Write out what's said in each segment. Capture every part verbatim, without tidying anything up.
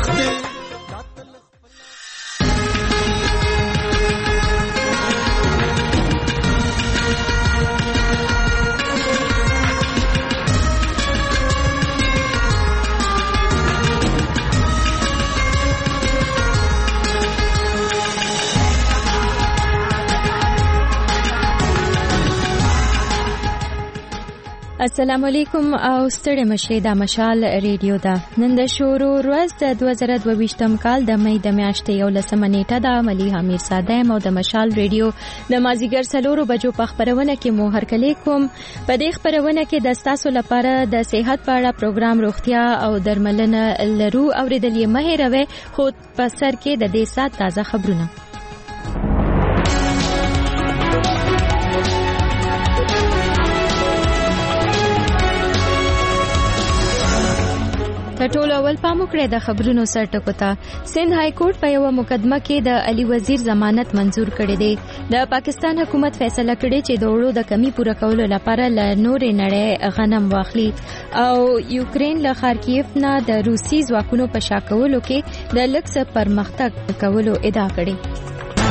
السلام علیکم او ستړي مشه د مشال ریډیو دا نن د شورو ورځ د دوه زره دوه ویشتم کال د مې د میاشتې یو لسمه نیټه د ملي امیر صادم او د مشال ریډیو د مازیګر سلورو بجو په خبرونه کې مو هرکلی کوم. په دې خبرونه کې د تاسو لپاره د صحت په اړه پروګرام روغتیا او درملنه لرو اوریدل یې مه هېروئ، خو په سر کې د دې سات تازه خبرونه. ټول اول پام وکړئ د خبرونو سرټکو ته. سند های کورټ په یو مقدمه کې د علي وزیر ضمانت منزور کړی دی. د پاکستان حکومت فیصله کړې چې د وړو د کمی پوره کولو لپاره له نورې نړۍ غنم واخلي او یوکرین له خارکیف نه د روسي ځواکونو په شا کولو کې د لږ څه پرمختګ کولو ادعا کړې.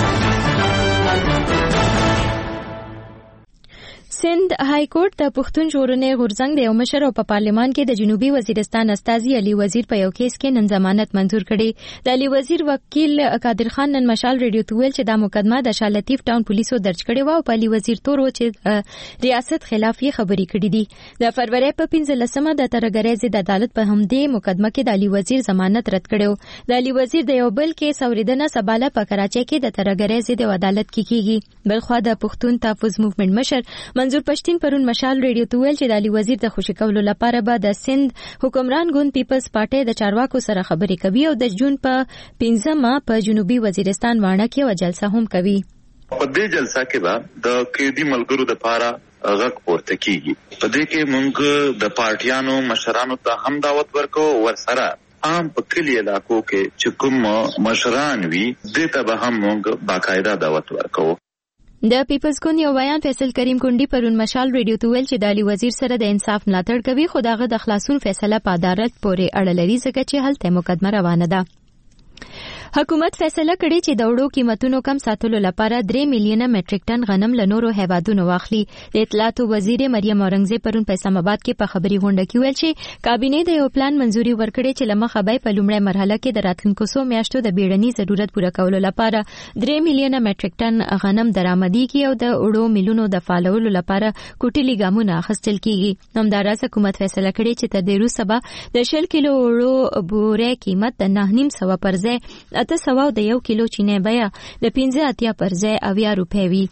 سند های کورټ د پښتون ژغورنې غورځنګ د یو مشر او په پارلمان کې د جنوبي وزیرستان استازي علي وزیر په یو کیس کې نن ضمانت منزور کړي. د علي وزیر وکیل قادر خان نن مشال ریډیو ته ویل چې دا مقدمه د شاه لطیف ټاون پولیسو درج کړې و او په علي وزیر تور و چې ریاست خلاف یې خبري کړې دي. د فروری په پنځلسمه د ترګریز د عدالت په همدې مقدمه کې د علي وزیر ضمانت رد کړو. د علي وزیر د یو بل کیس اوریدنه سباله په کراچۍ کې د ترګریز د عدالت کې کیږي. بلخوا د پښتون تحفظ موومېنټ مشر منظور پښتين پرون مشال ریډیو ته ویل چې د علي وزیر د خوشی کولو لپاره به د سند حکمران ګوند پیپلز پارټي د چارواکو سره خبرې کوي او د جون په پنځمه په جنوبي وزیرستان وانه کې و جلسه هم کوي. په دې جلسه کې به د قیدی ملګرو د پاره غږ پورته کیږي. په دې کې موږ د پارټیانو مشرانو ته هم دعوت ورکو ورسره عام په کلی علاقو کې چې کوم مشران وي دې ته به هم موږ باقاعده دعوت ورکو. د پیپلز ګوند یو بیان فیصل کریم کونډي پرون مشال ریډیو ته ویل چې د علي وزیر سره د انصاف ملاتړ کوي، خو دغه د خلاصون فیصله په عدالت پورې اړه لري ځکه چې هلته مقدمه روانه ده. حکومت فیصله کړې چې د وړو قیمتونو کم ساتلو لپاره درې میلیونه میټریک ټن غنم له نورو هیوادونو واخلي. د اطلاعاتو وزیر مریم اورنګزیب پرون په اسلام آباد کې په خبري غونډه کې ویل چې کابینه د یو پلان منزوري ورکړې چې لمخه به په لومړی مرحله کې د راتلونکو څو میاشتو د بیړني ضرورت پوره کولو لپاره درې میلیونه میټریک ټن غنم درآمدي کی او د وړو میلیونو د فالولو لپاره کوټلي ګامونه اخیستل کیږي. همداراز حکومت فیصله کړې چې تر دې وروسته به د شل کیلو وړو بورې قیمت د نه نیم سوه پر ځای اته سوه د یو کیلو چینه بیا د پنځه اتیا پر ځای اویا روپۍ وي.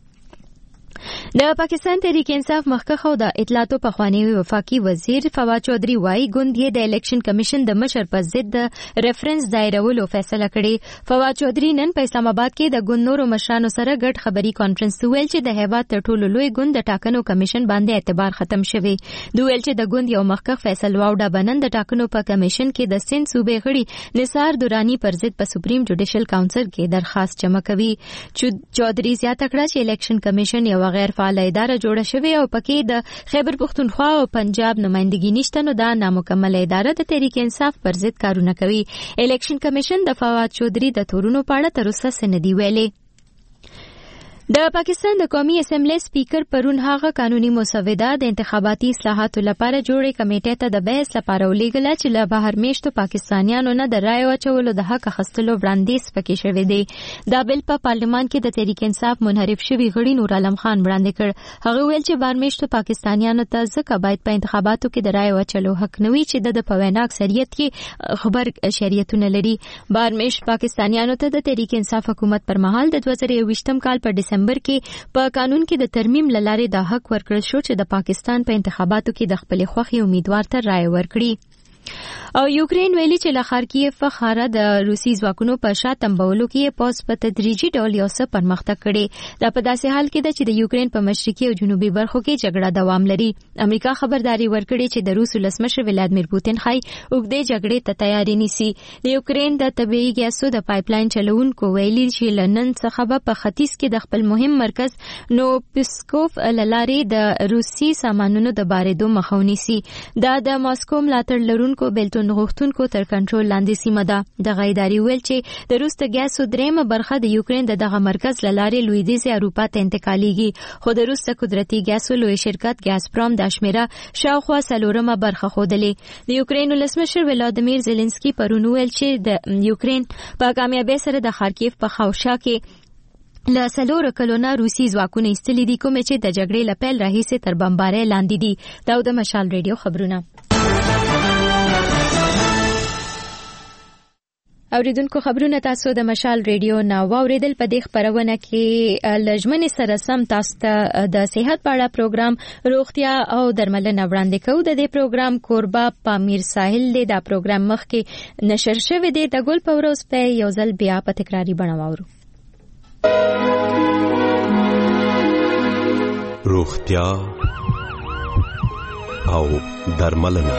د پاکستان تحریک انصاف مخکښ او د اطلاعاتو پخوانی وفاقي وزیر فواد چودھری وايي ګوند یې د الیکشن کمیشن د مشر په ضد د ریفرنس دایرولو فیصله کړې. فواد چودھری نن په اسلام آباد کې د ګوند نورو مشرانو سره ګډ خبري کانفرنس ویل چې د هیواد تر ټولو لوی ګوند د ټاکنو کمیشن باندې اعتبار ختم شوی. دوی ویل چې د ګوند یو مخکښ فیصل واوډا بنن د ټاکنو په کمیشن کې د سند صوبې غړي نثار دورانی پر ضد په سپریم جوډیشل کاونسل کې درخواست جمع کوي. چودھری زیاته کړه چې الیکشن کمیشن یو غیر فعال اداره جوړه شوې او پکې د خیبر پختونخوا او پنجاب نمائندګي نشته، نو دا نامکمل اداره د تحریک انصاف پر ضد کارونه کوي. الیکشن کمیشن د فواد چودھری د تورونو په اړه تر اوسه څه نه دی ویلي. د پاکستان د قومي اسمبلی سپیکر پرون هغه قانوني مسوده د انتخاباتي اصلاحاتو لپاره جوړې کمیټې ته د بحث لپاره ولېږله چې له بهر میشتو پاکستانیانو نه د رایې واچولو د حق اخیستلو وړاندیز پکې شوی دی. دا بل په پارلمان کې د تحریک انصاف منحرف شوي غړي نور عالم خان وړاندې کړ. هغه ویل چې بهر میشتو پاکستانیانو ته ځکه باید په انتخاباتو کې د رایې واچولو حق نه وي چې د په وینا اکثریت کې خبر شریعتونه لري. بهر میشت پاکستانیانو ته د تحریک انصاف حکومت پر مهال د دوه زره یوویشتم کال په دسمبر کې په قانون کې د ترمیم لارې د حق ورکړل شو چې د پاکستان په انتخاباتو کې د خپل خوښي امیدوار ته رایه ورکړي. او یوکرین ویلي چې له خارکیف ښاره د روسي ځواکونو په شا تنبولو کې پوز په تدریجي ډول یو څه پرمختګ کړي. دا په داسې حال کې ده چې د یوکرین په مشرقي او جنوبي برخو کې جګړه دوام لري. امریکا خبرداري ورکړې چې د روس ولسمشر ولادیمیر پوتین خای اوږدې جګړې ته تیاری نیسي. د یوکرین د طبيعي ګیسو د پایپلاین چلوونکو ویلي چې لنن څخه په ختیځ کې د خپل مهم مرکز نو پسکوف لارې د روسي سامانونو د بارېدو مخه ونیسي. دا د ماسکو ملاتړ لرونکو بلتون نغښتونکو تر کنټرول لاندې سیمه ده. دغه ادارې ویل چې د روس د ګیاسو دریمه برخه د یوکرين د دغه مرکز لارې لویدیځ اروپا ته انتقالیږي، خو د روس د قدرتي ګیاسو لوی شرکت ګیاسپروم د شمیره شاوخوا څلورمه برخه خودلې. د یوکرين ولسمشر ولادیمیر زيلنسکي پرون ویل چې د یوکرين په کامیابی سره د خارکیف په خوشا کې له څلورو کلونو روسي ځواکونه ایستلي دي، کوم چې د جګړې له پیل راهیسې تر بمبارۍ لاندې دي. دا د مشال ریډیو خبرونه. اوریدونکو خبرونه تاسو د مشال ریډیو نو اوریدل. په دې خبرونه کې لجمن سره سم تاسو ته د صحت په اړه پروګرام روغتیا او درملنه وړاندې کوو. د دې پروګرام کوربه پامیر ساحل دی. دا پروګرام مخکې نشر شوی دی. د ګل پوروز په یو ځل بیا په تکراری بڼه واورو. روغتیا او درملنه.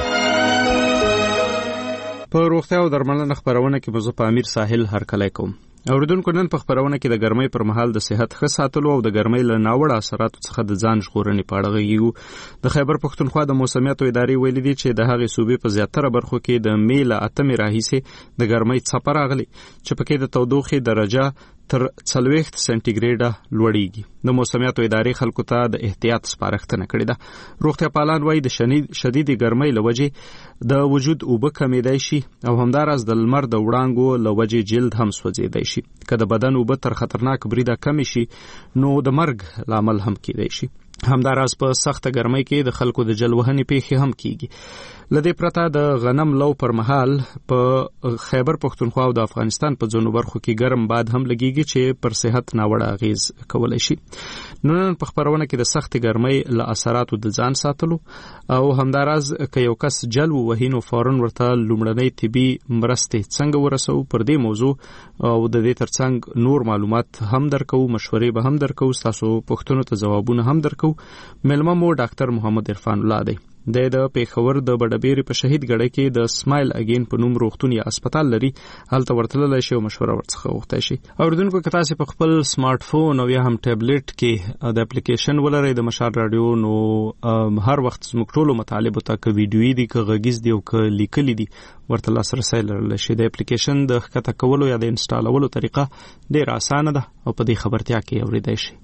په روغتیا او درملنه خبرونه کې مزه په امیر ساحل هرکلی کوم. اوریدونکو نن په خبرونه کې د ګرمۍ پر مهال د صحت ښه ساتلو او د ګرمۍ له ناوړه اثراتو څخه د ځان ژغورنې په اړه غږیږو. د خیبر پښتونخوا د موسمیاتو ادارې ویلي دي چې د هغې صوبې په زیاتره برخو کې د مې له اتمې راهیسې د ګرمۍ څپه راغلې چې پکې د تودوخې درجه تر څلوېښت سنټیګریډه لوړیږي. د موسمیاتو ادارې خلکو ته د احتیاط سپارښتنه کړې ده. روغتیا پالان وايي د شدید ګرمۍ له وجې د وجود اوبه کمیدای شي او همداراز د لمر د وړانګو له وجې جلد هم سوځیدای شي. که د بدن اوبه تر خطرناک بریده کمی شي نو د مرګ لامل هم کیدای شي. همداراز په سخته ګرمۍ کې د خلکو د جلوهنې پیښې هم کیږي. لدې پرته د غنم لو پر مهال په خیبر پښتونخوا او د افغانستان په ځینو برخو کې ګرم باد هم لګیږي چې پر صحت ناوړه اغیز کولی شي. نن په خبرونه کې د سخت ګرمۍ له اثراتو د ځان ساتلو او همداراز که یو کس جل ووهي نو فورن ورته لومړنۍ طبي مرستې څنګه ورسو پر دې موضوع او د دې ترڅنګ نور معلومات هم درکو، مشورې به هم درکو، تاسو پوښتنو ته ځوابونه هم درکو. ملمه مو ډاکټر محمد عرفان الله دی. د پیښور د بډبېری په شهید ګړی کې د سمایل اگین په نوم روغتون یا هسپتال لري. هلته ورتللی شي او مشوره ورڅخه غوښتی شي. اوریدونکو که تاسو په خپل سمارټ فون او یا هم ټابلیټ کې د اپلیکیشن ولرئ د مشال رادیو، نو هر وخت زموږ ټولو مطالبو ته که ویډیویي دي که غږیز دي او که لیکلي دي ورته لاسرسی لرلی شي. د اپلیکیشن د ښکته کولو یا د انسټالولو طریقه ډېره اسانه ده او په دې خبرتیا کې اوریدی شي.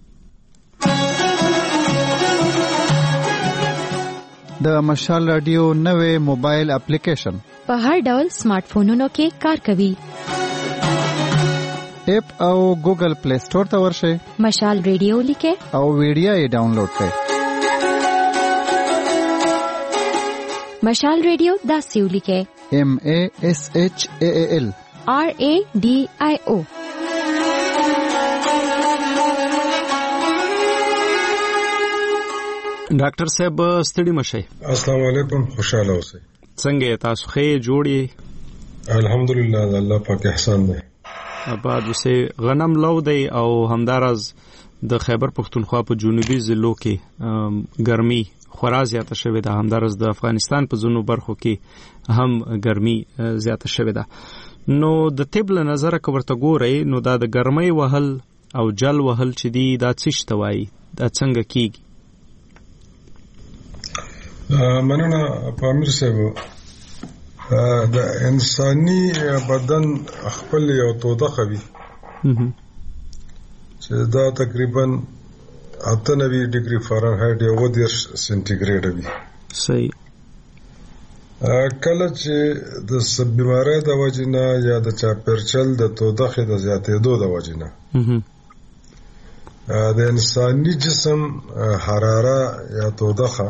د مشال رادیو نوې موبایل اپلیکیشن په هر ډول سمارټ فونونو کې کار کوي. اپ او ګوګل پلی سٹور ته ورشئ، مشال رادیو لیکئ او ویډیو یې ډاونلوډ کړئ. مشال رادیو داسې ولیکئ: ایم ای ایس ایچ ای ای ال آر ای ډی آی او. ډاکټر صاحب ستړي مشئ. السلام علیکم، خوشاله اوسئ. څنګه تاسو ښه جوړی؟ الحمدلله، الله پاک احسان دی. آباد اوسئ. غنم لو دی او همداراز د خیبر پښتونخوا په جنوبي ضلعو کې ګرمي خورا زیاته شوې ده. همداراز د افغانستان په ځینو برخو کې هم ګرمي زیاته شوې ده. نو د طب له نظره که ورته ګورئ نو دا د ګرمۍ وهل او جل وهل چې دي دا څه ته وایي، دا څنګه کیږي؟ مننه پامیر صاحب. د انساني بدن خپل یو تودوخه وي چې دا تقریبا اته نوي ډیګري فارنهایت یا اووه دېرش سنټیګریډ وي. صحیح. کله چې د بیمارۍ د وجې نه یا د چاپېرچل د تودوخې د زیاتېدو د وجې نه د انساني جسم حراره یا تودوخه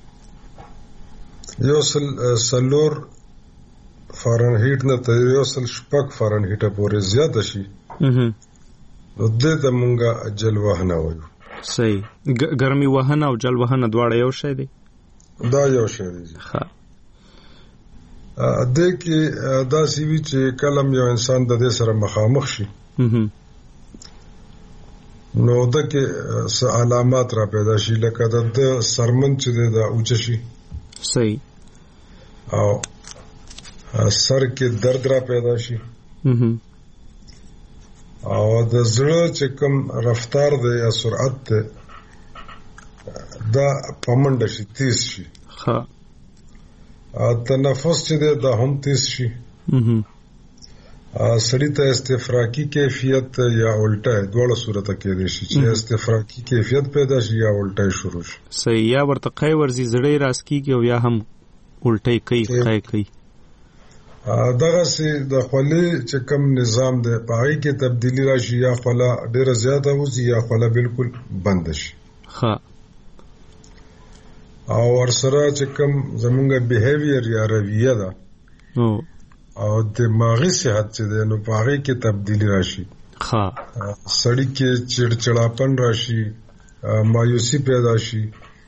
یو سل سلور فارنهایت نه تر یو سل شپږ فارنهایت پورې زیاته شي نو دې ته مونږه جل وهنه وایو. صحیح. ګرمي وهنه او جل وهنه دواړه یو شی دی؟ دا یو شی دی. ښه. دې کې داسې وي چې کله یو انسان د دې سره مخامخ شي نو دغه څه علامات را پیدا شي، لکه د سرمن چې دا اوچ شي. صحیح. او سر کې درد را پیدا شي او د زړه چې کوم رفتار دی یا سرعت دی دا پمنډ شي، تیز شي. ها. تنفس چې دی دا هم تیز شي. سړی ته استفراقی کیفیت یا الټه دواړه صورت کې دی شي چې استفراقی کیفیت پیدا شي یا الټه شروع شي. صحیح. یا ورته قای ورزي زړی راس کیږي او یا هم الټه کوي قای کوي. دغه سي د خولې چې کوم نظام دی پای کې تبدیلی راشي یا خوله ډیره زیاته وځي یا خوله بالکل بند شي. ها. او ورسره چې کوم زمونږ بیهیویر یا رویه ده او او دماغي صحت چې ده نو پای کې تبدیلی راشي. ها. سړی کې چړچړاپن راشي، مایوسی پیدا شي،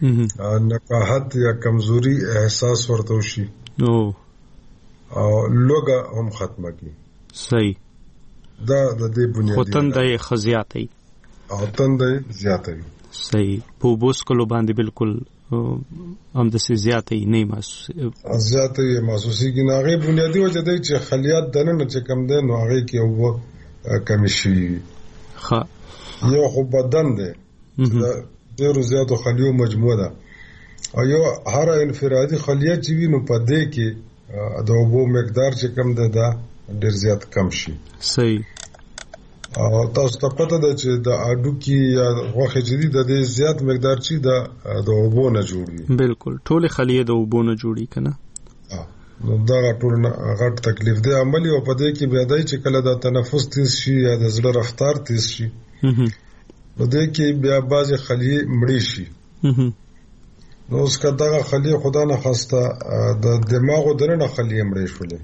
نقاحت یا کمزوري احساس ورته شي. او او لوګه هم ختمه کی. صحیح. دا د دې بنیادی خوتندې خزياتي او تندې زیاتوي. صحیح. په بوس کولو باندې بالکل هم د سي زیاتې نه محسوس زیاتې محسوسي کې ناغي بنیادی وجه دی چې خلیات دنه چې کم ده نو هغه کې وو کمی شي. ها. یو خو بدن ده ډېر زیاتو خلیو مجموعه ده او یو هر انفرادي خلیه چې وینو په دې کې د اوبو مقدار چې کم ده دا ډېر زیات کم شي. صحیح. او تاسو ته پته ده چې د اډو کې یا غوښه جدي د دې زیات مقدار چې د اوبو نه جوړي. بالکل ټول خلیه د اوبو نه جوړي کنه. نو دا ټول غټ تکلیف دی عملی او په دې کې بیا دای چې کله د تنفس تیز شي یا د زړه رفتار تیز شي نو دې کې بیا بعضی خلیه مړی شي. نو اوس که دغه خلیه خدا نه خواسته د دماغ درنه خلیه مړی شولې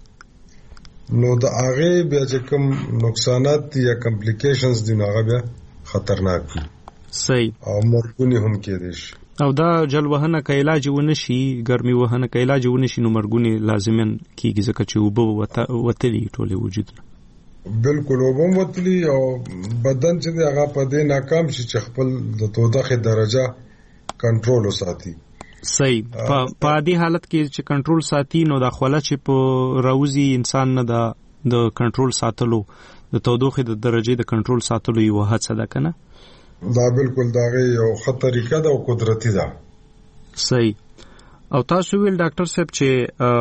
نو د هغه بیا چې کوم نقصانات یا کمپلیکیشنز دي هغه بیا خطرناک دي. صحیح. او مرګونی هم کېدای شي. او دا جل وهنه که علاج ونه شي ګرمي وهنه که علاج ونه شي نو مرګونی لازمن کیږي ځکه چې وبو وتلی ټوله وجود. بالکل وبو وتلی او بدن چې هغه په دې ناکام شي چې خپل د تودوخه درجه کنټرول وساتي. صحیح. په دې حالت کې چې کنټرول ساتي نو دا خوله چې په راوزي انسان نه دا د کنټرول ساتلو د تودوخه د درجه د کنټرول ساتلو یو هڅه ده کنه. دا بالکل داغه یو خطرېکه ده او قدرتي ده. صحیح. او تاسو ویل ډاکټر صاحب چې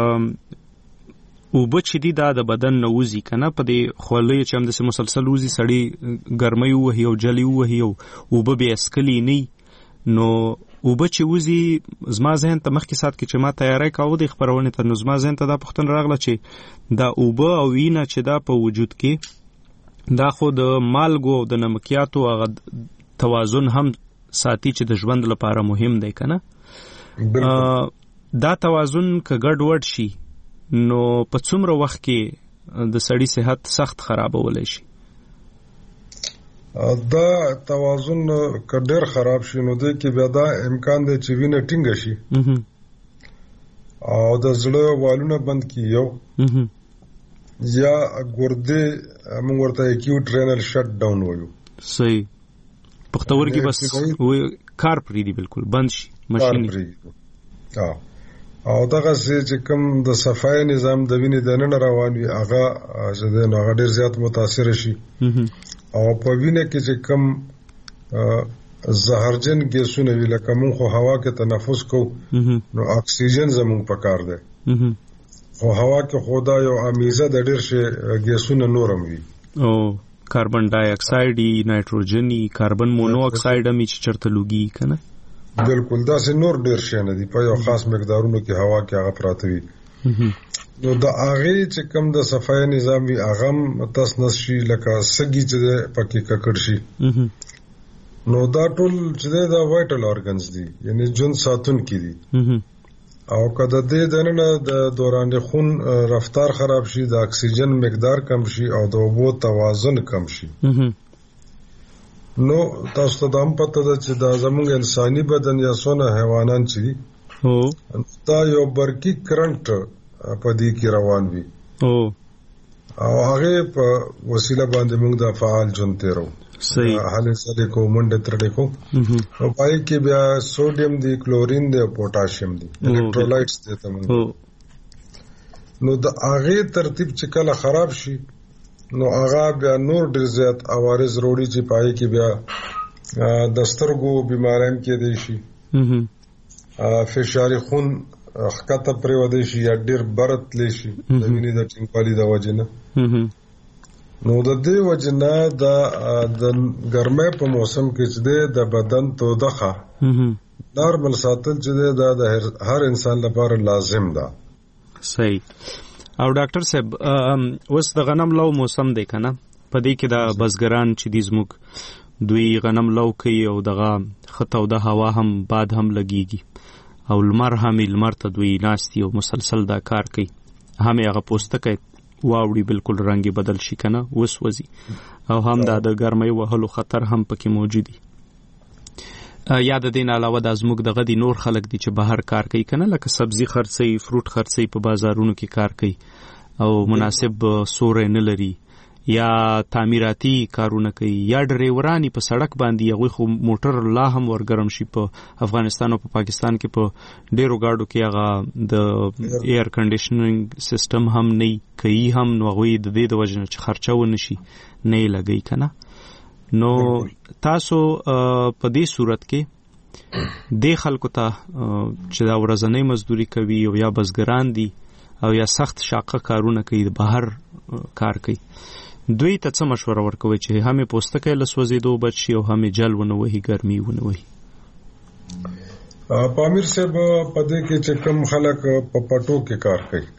او بچی دی دا د بدن نوزي کنه په دې خولې چې هم د مسلسل وزي سړی ګرمي وهي او جلی وهي او وب به اسکلی نه نو او بچی وزي زما ذهن ته مخکې سات کې چې ما تیاری کاوه د خبرونه ته نو زما ذهن ته دا پوښتنه راغله چې دا اوبه او وینه چې دا په وجود کې دا خو د مالګو او د نمکیاتو هغه توازن هم ساتي چې د ژوند لپاره مهم دی کنه. دا توازن که ګډ وډ شي نو په څومره وخت کې د سړی صحت سخت خرابولای شي. دا توازن که ډېر خراب شي نو د کې بیا دا امکان دی چې وینه ټینګه شي او د زړه والونه بند کیو یا ګرده موږ ورته اکیوټ رینل شټ ډاون وایو. صحیح. پختور کې بس وې کار پری دی بالکل بند شي ماشين. او دغه چې کوم د صفای نظام د وینې د نن روان وي هغه چې د هغه ډېر زیات متاثر شي او په وینه کې چې کوم زهرجن ګیسونه وی لکه مونږ خو هوا کې تنفس کو نو اکسیجن زموږ پکار دی او هوا کې خدا یو امیزه د ډېر شي ګیسونه نورم وي او کاربن ډای اکساید نایټروجن کاربن مونو اکساید هم چې چرته لوګي کنه. بالکل دا سه نور ډېر شي نه دی په یو خاص مقدارونو کې هوا کې هغه پراته وي نو د هغه چې کوم د صفای نظام وی هغه تاسنس شي لکه سګي چې پکې ککړ شي نو دا ټول چې دا وایټل اورګنز دي یعنی جون ساتون کې دي او کله د دې دنه د دوران خون رفتار خراب شي د اکسیجن مقدار کم شي او د اوبو توازن کم شي نو تاسو ته هم پته ده چې دا زموږ انساني بدن یا څونه حیوانات چې دي او دا یو برقي کرنٹ په دې کې روان وي او هغه په وسیله باندې موږ د فعال ژوند تیرو. صحیح. حاله سره کو منډه ترډه کو او پای کې بیا سوډیم دی کلورین دی او پوتاشیم دی الکترولایټس دي تمام نو د هغه ترتیب چې کله خراب شي نو هغه بیا نور ډیر زیات عوارض وروړي چې پای کې بیا د سترګو بیماریاں کې دي شي فشار خون خکته پرې ودی شي یا ډیر برت لشي د وینې د ټینګوالي د وجنه. نو د دې وجنه د ګرمۍ په موسم کې چې د بدن تودوخه نارمل ساتل چې د هر انسان لپاره لازم ده. صحیح. او ډاکټر صاحب اوس د غنم لو موسم دی کنه، په دې کې د بزګران چې دي زموږ دوی غنم لو کوي او دغه خطو د هوا هم باد هم لګيږي او لمر هم لمر ته دوی ناشتي او مسلسل دا کار کوي، هم هغه پوستکه واوړي بالکل رنگي بدل شي کنه وسوځي او هم دا د ګرمۍ وهلو خطر هم پکې موجود دي. یا د دین علاوه د زموږ د غدي نور خلک دي چې بهر کار کوي کنه، لکه سبزی خرڅي، فروټ خرڅي، په بازارونو کې کار کوي او مناسب سورې نه لري، یا تعمیراتي کارونه کوي، یا ډرایورانی په سړک باندې هغه خو موټر لا هم ورګرم شي. په افغانستان او په پاکستان کې په ډیرو گاډو کې هغه د ایر کنډیشنینګ سیستم هم نه کوي، هم نو هغه د دې د وجه چې خرچه ونه شي نه لګي کنه. نو تاسو په دې صورت کې د خلکو ته چې دا ورځنی مزدوري کوي او یا بزګران دي او یا سخت شاقه کارونه کوي، د بهر کار کوي، دوی ته څه مشوره ورکوي چې هم پوستکه لسوځیدو بچي او هم جل ونه وهي ګرمي ونه وهي؟ پامیر صاحب په دې کې چې کم خلک په پټو کې کار کوي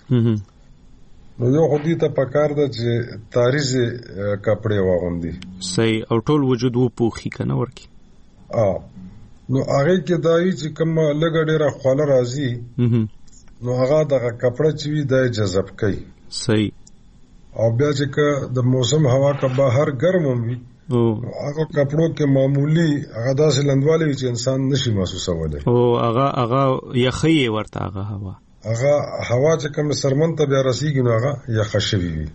نو یو خودی ته پکار ده چې تاریخي کپڑے واغوندي صحیح او ټول وجود وو پوخي کنه ورکی ا نو هغه کې دای چې کوم لګ ډیره خواله راځي نو هغه دغه کپڑے چې وی د جذب کوي صحیح. او بیا چې د موسم هوا کا بهر ګرم وي او هغه کپڑوں کې معمولی هغه داسې لندوالي چې انسان نشي محسوسولای او هغه هغه یخي ورته هغه هوا هغه هوا چې کوم سرمن ته بیا رسیږي نو هغه یخ شوی وي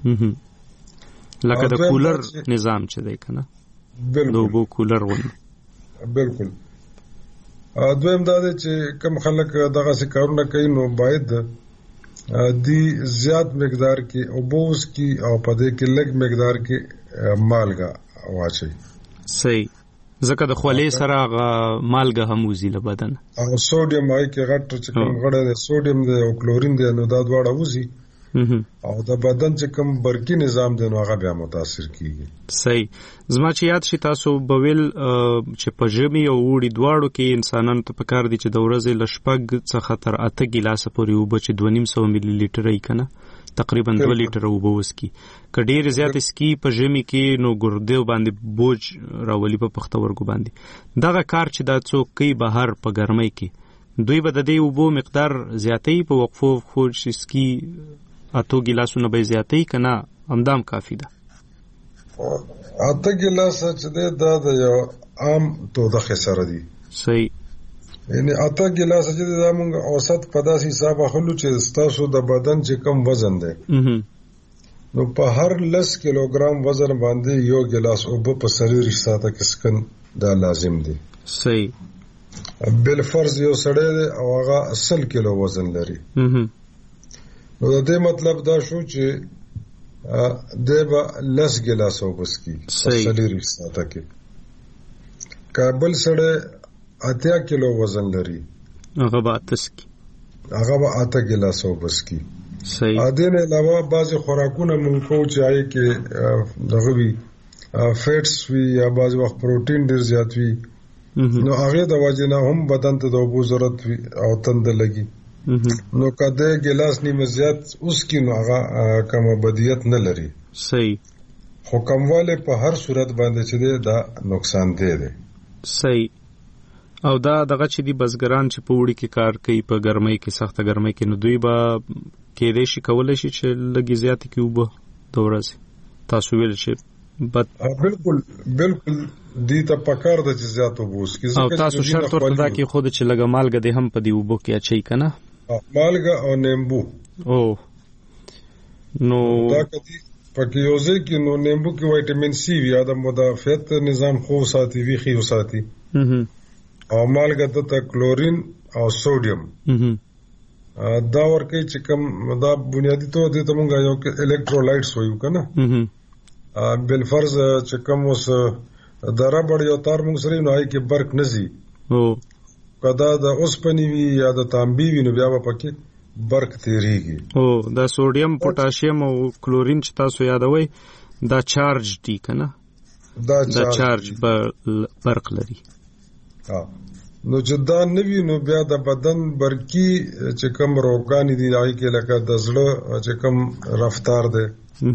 لکه د کولر نظام چې دی کنه بالکل دوبو کولر ونه بالکل. دویم دا دی چې کوم خلک دغه څه کارونه کوي نو باید دی زیات مقدار کې او بوز کی او پدې کې لږ مقدار کې مالګه واچي صحیح، ځکه د خولې سره مالګه هم وزي له بدن او سوډیم هاي کې غټ چې کوم غړه ده سوډیم ده او کلورین ده نو دا دواړه وزي او د بدن چې کوم برقي نظام ده نو هغه بیا متاثر کیږي. صحیح. زما چې یاد شي تاسو بویل چې په ژمي او وړي دواړو کې انسانانو ته پکار دي چې د ورځې لشپګ څخه تر اته ګلاسه پورې وب چې دوه نیم سو ملي لیټر ای کنه تقریبا دوه لیټر وب وسکي. کډیر زیات اسکی په ژمي کې نو ګردې باندې بوج راولي په پختورګو باندې. دغه کار چې دا څوک کوي بهر په ګرمۍ کې دوی به د دې وبو مقدار زیاتې په وقفو خو اسکی اته ګلاسونه به زیاتې کنه همدام کافی ده. اته ګلاس چې دا د یو عام تودوخه سره دي صحیح، یعنی اته ګلاس چې دا موږ اوسط په داسې حساب اخلو چې تاسو د بدن چې کم وزن دی نو په هر لس کیلوګرام وزن باندې یو ګلاس اوبه په سریر ساته کې سکن دا لازم دی. صحیح. بل فرض یو سړی دی او هغه اصل کیلو وزن لري نو د دې مطلب دا شو چې دبا لس ګلاس وبسکی سلیر ساته کې کابل سره اتیا کیلو وزن لري هغه به تسکی هغه به اته ګلاس وبسکی. صحیح. ا دې نه علاوه بعض خوراکونه مونږ کو چای کې دغه وی فیټس وی یا بعض وخت پروتین ډیر زیات وی نو هغه د وجنه هم بدن ته د اوبو ضرورت وی او تند لګي نو کده ګلاس نیمه زیات اوس کې نو هغه کوم بدیت نه لري. صحیح. خو کمواله په هر صورت باندې چې دا نقصان دی دی. صحیح. او دا دغه چې دی بزګران چې په وړي کې کار کوي په ګرمۍ کې سخته ګرمۍ کې نو دوی به کېدې شي کولای شي چې لګي زیات کې وبه دورځي تاسو ویل شي بد بالکل بالکل دي ته پکار د چې زیات وبوس کې او تاسو شرط ورته دا کې خود چې لګه مالګه دې هم په دی وبو کې اچي کنه مالګه او نیمبو او نو دا کدي پکې یوځي کې نو نیمبو کې وټامین سی وی د مدافعت نظام خو ساتي وی خو ساتي او مالګه د کلورین او سوډیم دا ورکه چې کوم دا بنیادی تو د تمونګه یو الکترولایټس وایو کنه بل فرض چې کوم اوس درا بڑ یو تار موږ سره نه هي کې برق نزي او کدا د اوسپنې وي یا د تانبي وي نو بیا به پکې برق تیریږي. او د سوډیم پوتاشیم او کلورین چې تاسو یادوي دا چارج دي کنه، دا چارج برق لري. ها نو چې دا نوی نو بیا د بدن برقی چې کوم روغان دي هغه کې لکه د زړه چې کوم رفتار دی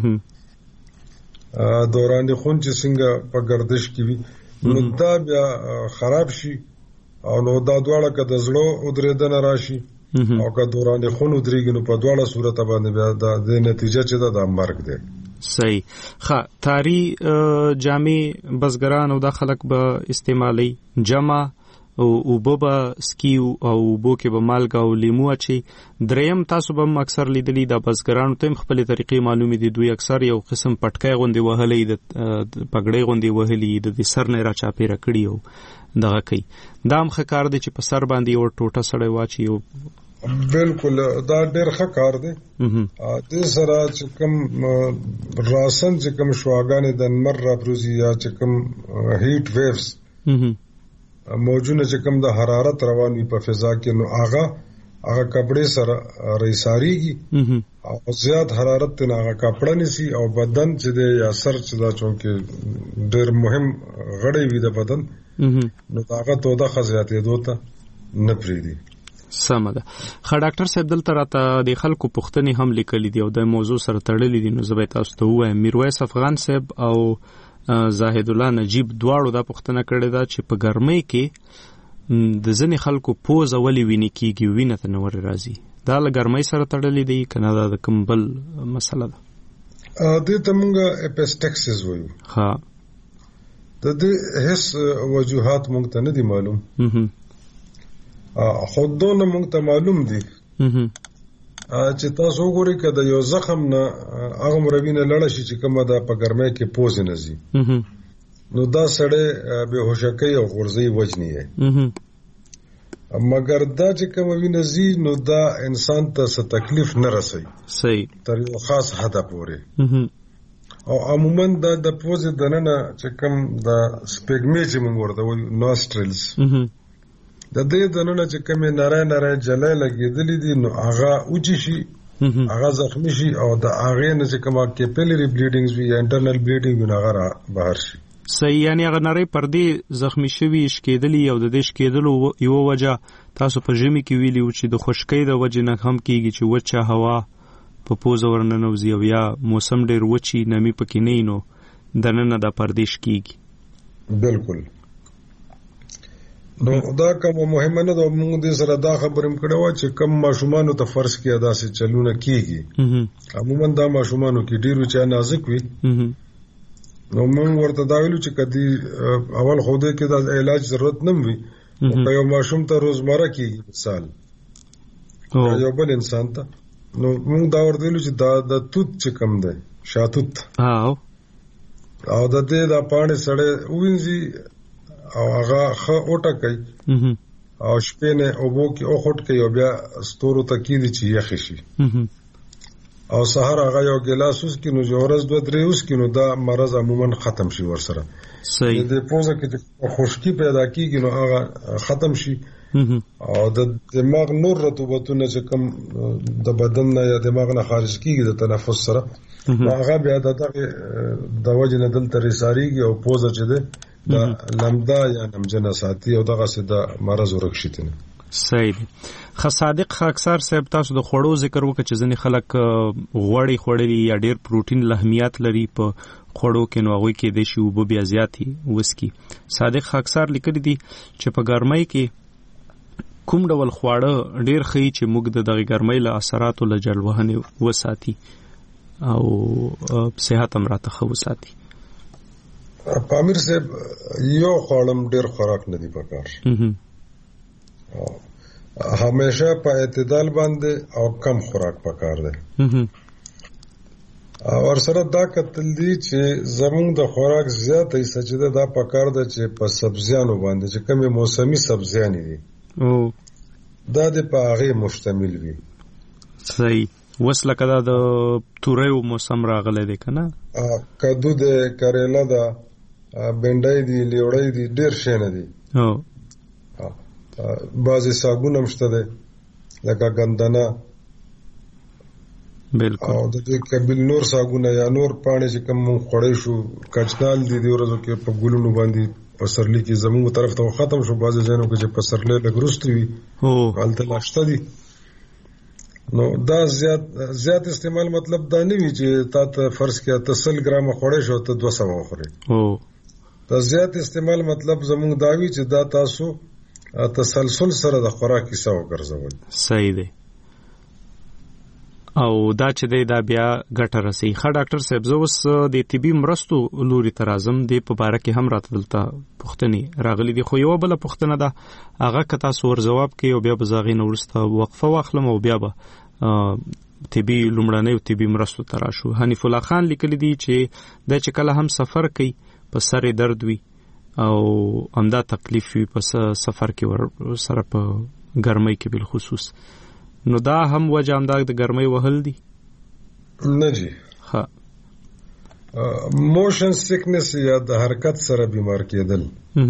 دوران خون چې څنګه په گردش کې وي نو دا بیا خراب شي او نو دا دواړه که د زړه ودرېدنه راشي او که دوران خون ودرېږي نو په دواړه صورت باندې بیا د نتیجه چې ده د مرګ دی. صحیح. ښه تاری جامې بزګران او دا خلک به استعمالي جمع او اوبه به سکي او اوبو کې به مالګه او لیمو اچي. دریم تاسو به هم اکثر لیدلی د بزګرانو ته هم خپلې طریقې معلومې دي، دوی اکثر یو قسم پټکی غوندې وهلی د پګړۍ غوندې وهلي د سر نه را چاپېره کړي او دغه کوي. دا هم ښه کار دی چې په سر باندې یو ټوټه سړی واچي. او بالکل دا ډېر ښه کار دی. دې سره چې کوم راسن چې کوم شواګانې د لمر راپروزي یا چې کوم هیټ ویوز موجونه چې کوم د حرارت روان وي په فضا کې نو هغه هغه کپڑے سره ریساریږي او زیات حرارت ته هغه کپڑا نسی او بدن چې د یا سر چې دا چونکه ډېر مهم غړی وي د بدن نو هغه توده خزياتې دوته نه پریدي. سمه ده. ښه ډاکټر صاحب دلته راته د خلکو پوښتنې هم لیکلې دي او د موضوع سره تړلې دي، نو زه به تاسو ته ووایم. میرویس افغان صاحب او زاهد الله نجیب دواړو دا پوښتنه کړې ده چې په ګرمۍ کې د ځینې خلکو پوزه ولې وینې کېږي، وینه ته نه ورې راځي. دا له ګرمۍ سره تړلې دی که نه دا د کوم بل مسله ده؟ دې ته موږ اپسټکسس وایو. ها د دې هیڅ وجوهات موږ ته نه دي معلوم، خو دونه موږ ته معلوم دي چې تاسو وګورئ که د یو زخم نه هغه مروینه لړه شي چې کومه ده په ګرمۍ کې پوزې نه ځي نو دا سړی بېهوشکۍ او غورځۍ وجني یې، مګر دا چې کومه وینه ځي نو دا انسان ته څه تکلیف نه رسوي صحیح تر یو خاص حده پورې. او عموما دا د پوزې دننه چې کوم د سپېګمې چې موږ ورته وایو نوسترلز د دې دننه چې کومې نری نری جلی لګېدلې دي نو هغه وچې شي، هغه زخمي شي او د هغې نه چې کومه کیپیلري بلیډینګز وي یا انټرنل بلیډینګ وي نو هغه را بهر شي. صحیح. یعنې هغه نری پردې زخمي شوي شکېدلي او د دې شکېدلو یوه وجه تاسو په ژمي کې ویلي و چې د خشکۍ د وجې نه هم کېږي چې وچه هوا په پوزه ورننوځي او یا موسم ډېر وچي نمي پکې نه وي نو دننه دا پردې شکېږي. بالکل. نو دا کوم مهمه نه ده. موږ دې سره دا خبرې هم کړې وه چې کم ماشومانو ته فرض کړه داسې چلونه کېږي، عموما دا ماشومانو کې ډېر وي چې نازک وي نو موږ ورته دا ویلو چې کدی اول خو دې کې د علاج ضرورت نه وي او یو ماشوم ته روزمره کېږي مثال یو بل انسان ته نو موږ دا ورته ویلو چې دا د توت چې کم دی شاتوت او د دې دا پاڼې سړی ووینځي او هغه ښه اوټه کوي او شپې نه اوبو کې اوخوټ کوي او بیا ستورو ته کېږدي چې یخې شي او سهار هغه یو ګیلاس وڅښي نو یو ورځ دوه درې وڅښي نو دا مرض عموما ختم شي ورسره. صحیح. د پوزه کې خشکي پیدا کېږي نو هغه ختم شي او د دماغ نور رطوبتونه چې کوم د بدن نه یا دماغ نه خارج کېږي د تنفس سره هغه بیا د دغه د وجې نه دلته رساریږي او پوزه چې ده دا لمدا یا نمجنه ساتي او دغه څه د مرض ورک شي تنه. صحیح. خ صادق خاکسار صاحب تاسو د خوړو ذکر وکړه چې ځینې خلک غوړي خوړلي یا ډېر پروټین لحمیات لري په خوړو کې نو هغوی کې د شي اوبه بیا زیاتې وسکي. صادق خاکسار لیکلي دي چې په ګرمۍ کې کوم ډول خواړه ډېر ښه چې موږ د دغې ګرمۍ له اثراتو له جلوهنې وساتي او صحت هم راته ښه وساتي. پامیر صاحب یو خواړم ډېر خوراک نه دی پکار، همیشه په اعتدال باندې او کم خوراک پکار دی. او سره دا کتل دي چې زمونږ د خوراک زیات حصہ چې دا پکار دی چې په سبزیانو باندې چې کومې موسمي سبزیانې دي دا د په هغې مشتمل وي. صحیح. وس لکه دا د توریو موسم راغلی دی که نه؟ کدو دی، کریلا ده، بینډۍ دي، لیوړۍ دي، ډېر شیانه دي. بعضې ساګونه هم شته دی لکه ګندنه بالکل او د دې قبیل نور ساګونه یا نور پاڼې چې کوم مونږ خوړی شو کچنال دي دې ورځو کې په ګلونو باندې پسرلی کې زموږ طرف ته ختم شو بعضې ځایونو کې چې پسرلی لږ وروسته وي هلته لا شته دي نو دا زیات زیات استعمال مطلب دا نه وي چې تا ته فرض کړه ته سل ګرامه خوړی شو ته دوه سوه وخورې دا زیات استعمال مطلب زموږ دا وي چې دا تاسو تسلسل سره د خوراک کیسه وګرځول صحیح دی او دا چې دی دا بیا ګټه رسي. ښه ډاکټر صاحب زه اوس د طبي مرستو لوري ته راځم دې په باره کې هم راته دلته پوښتنې راغلي دي خو یوه بله پوښتنه ده هغه که تاسو ور ځواب کوئ او بیا به زه هغې نه وروسته وقفه واخلم او بیا به طبي لومړنیو طبي مرستو ته راشو. حنیف الله خان لیکلی دي چې دا چې کله هم سفر کوي په سر یې درد وي او همدا تکلیف وي په سفر کې ور سره په ګرمۍ کې بالخصوص نو دا هم وجه همدا د ګرمۍ وهل دي نه جی ها موشن سیکنس یا د حرکت سره بیمار کېدل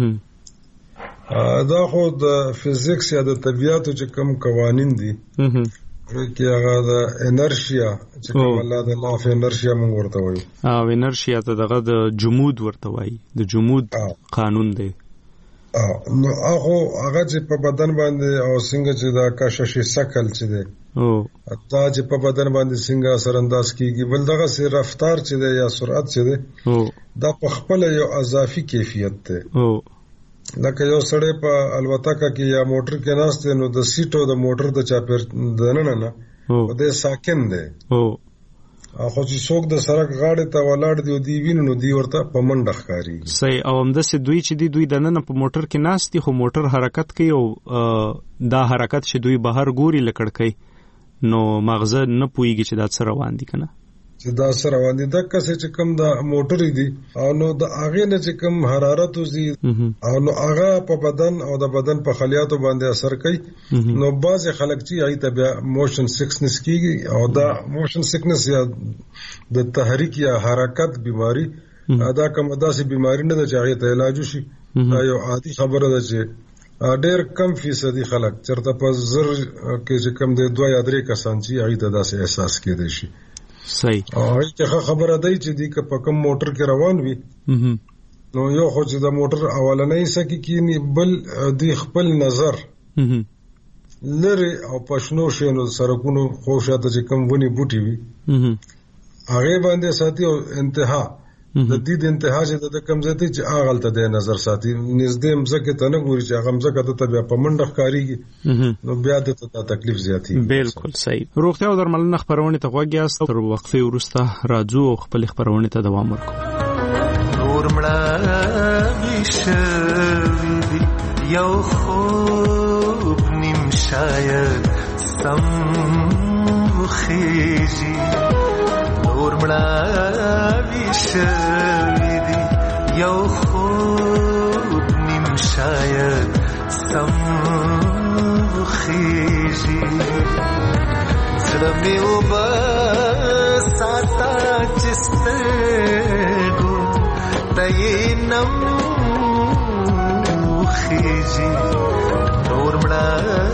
دا خو د فزیکس یا د طبیعتو چې کوم قوانین دي کې هغه د انرشیا چې کوم الله د لا اف انرشیا موږ ورته وایو او انرشیا ته دغه د جمود ورته وایي د جمود قانون دی نو هغه هغه چې په بدن باندې او څنګه چې دا کششي شکل چې دی او دا چې په بدن باندې څنګه اثر انداز کیږي بل دغه سي رفتار چې دی یا سرعت چې دی دا په خپل یو اضافي کیفیت دی او لکه یو سړی په الوتکه کې یا موټر کې ناست دی نو د سیټو د موټر د چاپیر دننه نه او د ساکن دی او خو چې څوک د سړک غاړې ته ولاړ دی او دی ویني نو دی ورته په منډه ښکارېږي صحیح او همداسې دوی چې دی دوی دننه په موټر کې ناست دي خو موټر حرکت کوي او دا حرکت چې دوی بهر ګوري له کړکۍ نو مغزه نه پوهېږي چې دا څه روان دي که نه چې دا څه روان دي دقه چې کوم د موټرې دي او نو د هغې نه چې کوم حرارت وځي او نو هغه په بدن او د بدن په خلیاتو باندې اثر کوي نو بعضې خلک چې هغې ته بیا موشن سیکنس کېږي او دا موشن سیکنس یا د تحریک یا حرکت بیماری دا کومه داسې بیماری نه ده چې هغې ته علاج وشي دا یو عادي خبره ده چې ډېر کم فیصدي خلک چېرته په زر کې چې کوم دی دوه یا درې کسان چې هغې ته داسې احساس کېدی شي صحیح او هغه خبره دی چې دی که په کوم موټر کې روان وي نو یو خو چې د موټر اولنۍ سکه کینی بل دی خپل نظر لری او پښنو شینو سرکونو خو شاته چې کوم ونی بوټي وي هغه باندې ساتي او انتها د دې د انتها چې د کمزتي چې اغلته د نظر ساتي نږدې مزکه ته نه ګوري چې هغه مزکه ته بیا په منډه ښکاریږي نو بیا د ته تکلیف زیاتی بالکل صحیح. روغتیا او درملنه خبرونه ته غوږی است تر وقفه وروسته راځو او خپل خبرونه ته دوام ورکو. نورمړه ویشوي یو خوب نیم شاید سم خېږي نورمړه ویشوي یو خوب نیم شاید سم خېږي زړه مې وبساته چې سترګو ته یې نم خېږي نورمړه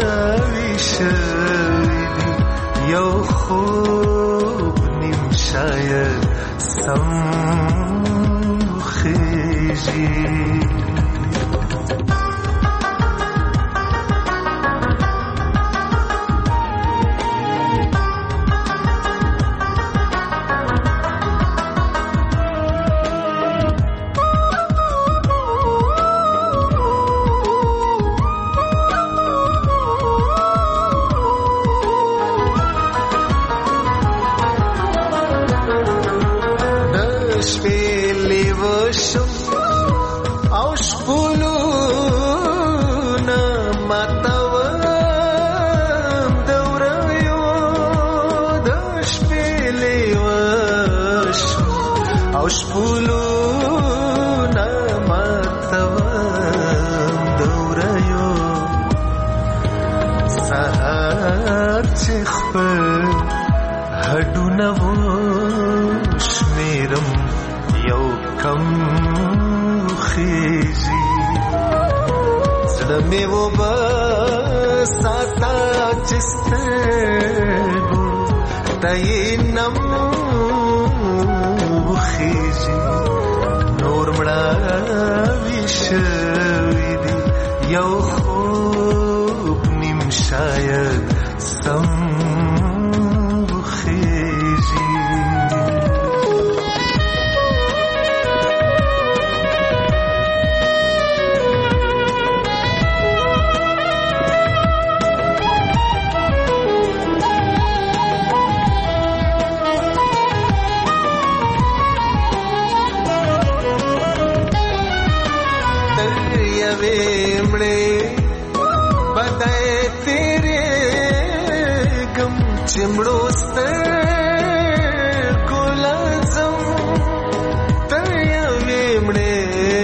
ویشوي یو خوب نیم شاید سم خېږي me wo ba ساتا چسترګو تینم وخیجی نور مړه ویشوی دی یو خوب نیم شاید سم وخیجی چمړو ستر کولازم تر یوې مړې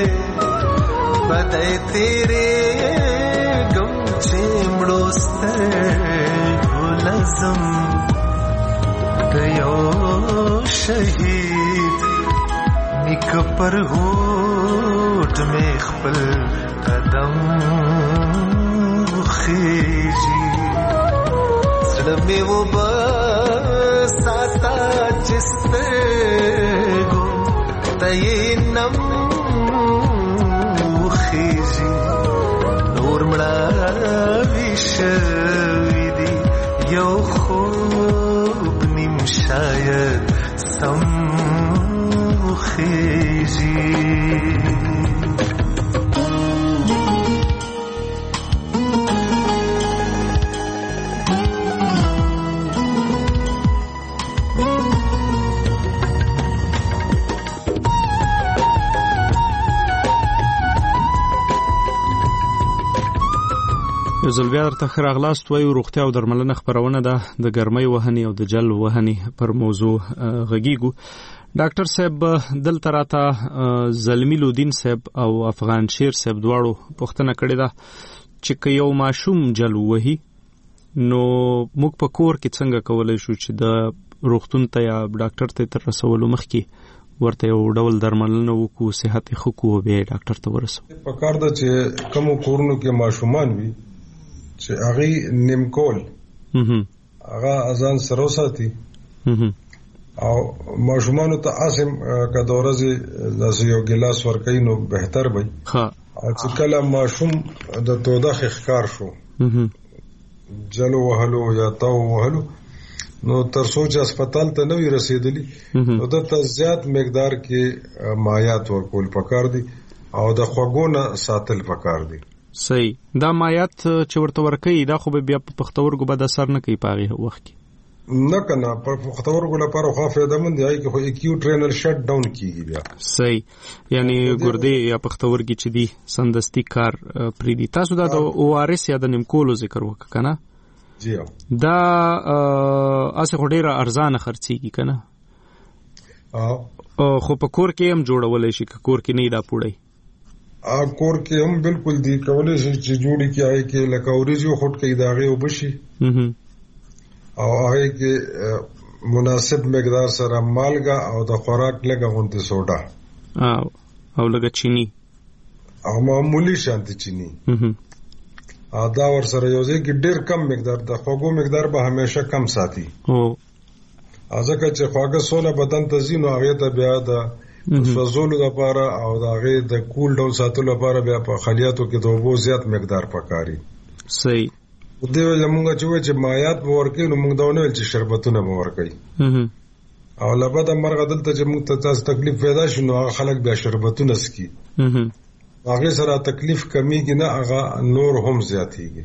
بدای تیرې ګم چمړو ستر کولازم ته یو شهید نیک پر هوټ مې خپل قدم خېږي می وہ بساتا چسترگو تینم خیزی نور مڑا ویشوی دی یو خوب نیم شاید سم خیزی زلبیا درته ښه راغلاست وایو روغتیا او درملنه خپرونه ده د ګرمۍ وهنې او د جل وهنې پر موضوع غږیږو. ډاکټر صاحب دلته راته زلمی لودین صاحب او افغان شیر صاحب دواړو پوښتنه کړې ده چې که یو ماشوم جل وهي نو موږ په کور کې څنګه کولی شو چې د روغتون ته یا ډاکټر ته تر رسولو مخکې ورته یو ډول درملنه وکړو، صحت یې ښه کړو، بیا ډاکټر ته ورسو. پکار ده چې کومو کورونو کې ماشومان وي چې هغه نیمکول هغه اذان سره ساتي او ماشومان ته اسم کا دورزي داسې یو ګلاس ورکړي نو بهتر وي. ها چې کله ماشوم د توده ښکار شو جلو وهلو یا تاو وهلو نو تر سوچ هسپتال ته نه وی رسیدلی نو د تزيات مقدار کې مایات ورکول پکار دي او د خوګونه ساتل پکار دي. صحیح. دا مایات چې ورته ورکړي دا خو بیا په پښتورګو به د اثر نه کوي په هغه وخت کې نه کنه په پښتورګو لپاره خو فایدهمند دی چې خو اکیوټ رینل شټ ډاون کیږي بیا. صحیح. یعنی ګردې یا پښتورګي چې دي سندستي کار پری دي. تاسو دا د او ار اس یا د نیمکولو ذکر وکړه کنه؟ جی دا اسه خو ډیره ارزانه خرڅيږي کنه؟ او خو په کور کې هم جوړولای شي که کور کې نه دا پوړی ا کور کې هم بالکل دی کولای شي چې جوړی کې آی کې لکه اوریجو خټ کې داغه وبشي او هغه کې مناسب مقدار سره مالګه او د خوراک لګه غونډه سوډا او او لګه چینی او معمولی شانتي چینی ا دا ور سره یو ځای کې ډیر کم مقدار د خوګو مقدار به همیشه کم ساتي او ځکه چې خواږه سونه بدن ته زینو هغه ته بیا د سوزولو لپاره او د هغه د کول ډول ساتلو لپاره بیا په خلیاتو کې د اوبو زیات مقدار پکاري. صحیح. دوی زمونږ چې وایي چې مایات ورکې نو موږ دا ونه ویل چې شربتونه ورکې او لبد مرغه دلته چې موږ ته تاسو تکلیف پیدا شي نو هغه خلک بیا شربتونه سکي هغه سره تکلیف کمیږي نه هغه نور هم زیاتېږي.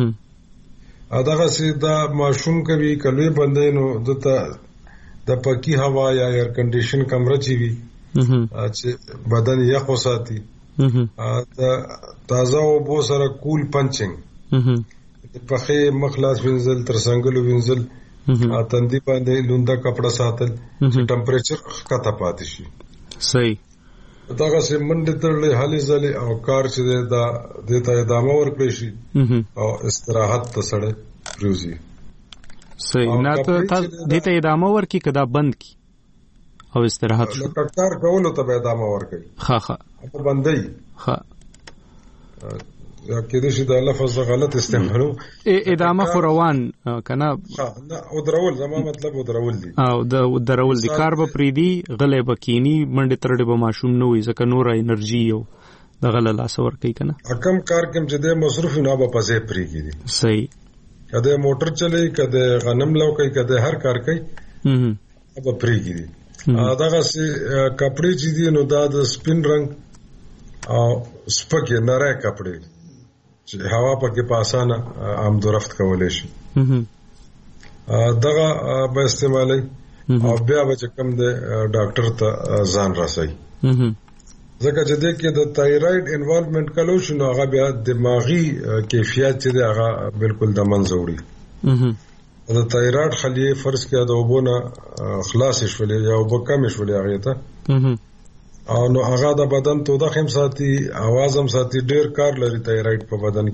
ا دغه سیدا ماشوم کوي کلوې بندې نو دته د پاکي هوا یا ایر کنډیشن کمره چی وي چې بدن یخ وساتي ا تازه او بو سره کول پنچینګ په خې مخلاص وینځل تر څنګه وینځل ا تندې باندې لوندا کپڑا ساتل چې ټمپریچر ښکته پاتې شي. صحیح. دغه سه منډه ترلې حالي ځلې او کار چې دا دته ادامه ورکړي شي او استراحت ته سره پروزي. صحیح. نه ته دته ادامه ورکړي کدا بند کی او استراحت شو کار کولو ته ادامه ورکړي. ها ها په بندي ها کېدې شي دا لفظ غلط استعمالو ادامه خو روان کنه نه او درول زما مطلب او درول دي او د درول دي کار به پریدي غلې بکینی منډه ترډه به ماشوم نه وي ځکه نور انرژي یو د غل لاس ور کوي کنه حکم کار کوم چې د مصرف نه به پځې پریږي دي صحیح کده موټر چلی کده غنم لو کوي کده هر کار کوي هم به پریږي دي داغه سي کپڑے چې دي نو دا د سپین رنگ او سپکه نری کپڑے چې هوا پکې په اسانه آمد و رفت کولای شي دغه به استعمالي او بیا به کم د ډاکټر ته ځان راسي ځکه چې د کې د تایراید انوالومنت کلو شنو هغه بیا دماغي کیفیت چې هغه بالکل د منځوري د تایراید خلیه فرض کې د وبونه خلاص شولې یا وب کم شولې هغه ته او نو هغه د بدن توده خیم ساتي आवाज هم ساتي ډیر کار لري تایراید په بدن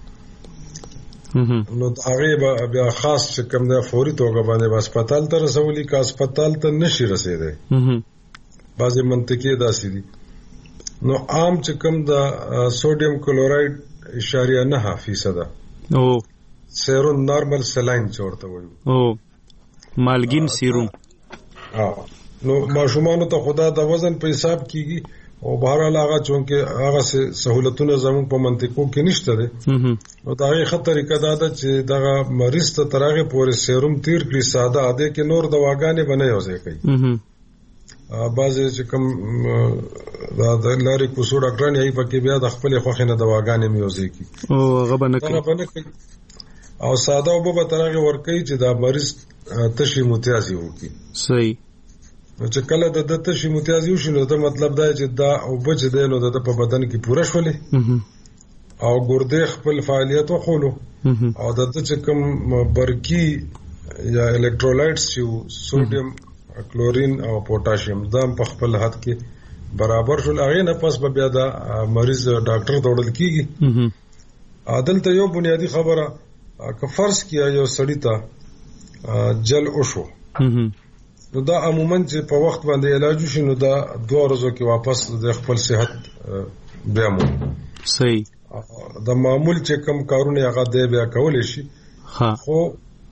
کې نو هغه بیا خاص چې کوم د فوري توګه باندې هسپتال ته رسولي کا هسپتال ته نشي رسیدي بعضی منطقي داسې دي نو عام چې کوم د سوډیم کلوراید اشاریه نه فیصد او سیروم نارمل سلاین چورته وایي او مالګین سیروم ها نو ماشومان ته خدا د وزن په حساب کیږي او بهر علاوه چونکه هغه سہولتونه زموږ په منطقو کې نشته دي نو دا یو خطر کده ده چې دا مریض ته ترغه پورې سیروم تیر کړی ساده اده کې نور دواګانې بنه یوځي کوي بعضی چې کوم دا د لاري کوسو ډاکټران یې پکې بیا د خپل خوخه نه دواګانې میوځي کی او غبنه کوي او ساده او په ترغه ور کوي چې دا مریض تشي متیازي وکي صحیح چې کله د دته شي متیازي وشنو دا مطلب دا چې دا او بچ دی نو د په بدن کې پوره شولې او ګردې خپل فعالیت وخولو او د دته چې کوم برکی یا الکترولایټس چې سوډیم کلورین او پوتاشیم دا په خپل حد کې برابر شول هغه نه پس بیا دا مریض ډاکټر ته وړل کیږي عادل ته یو بنیادی خبره که فرض کیا یو سړی ته جل وشو نو دا عموما چې په وخت باندې علاج وشي نو دا دوه ورځې کې واپس د خپل صحت بیا مو صحیح د معمول چې کم کارونه هغه دی بیا کولای شي ها خو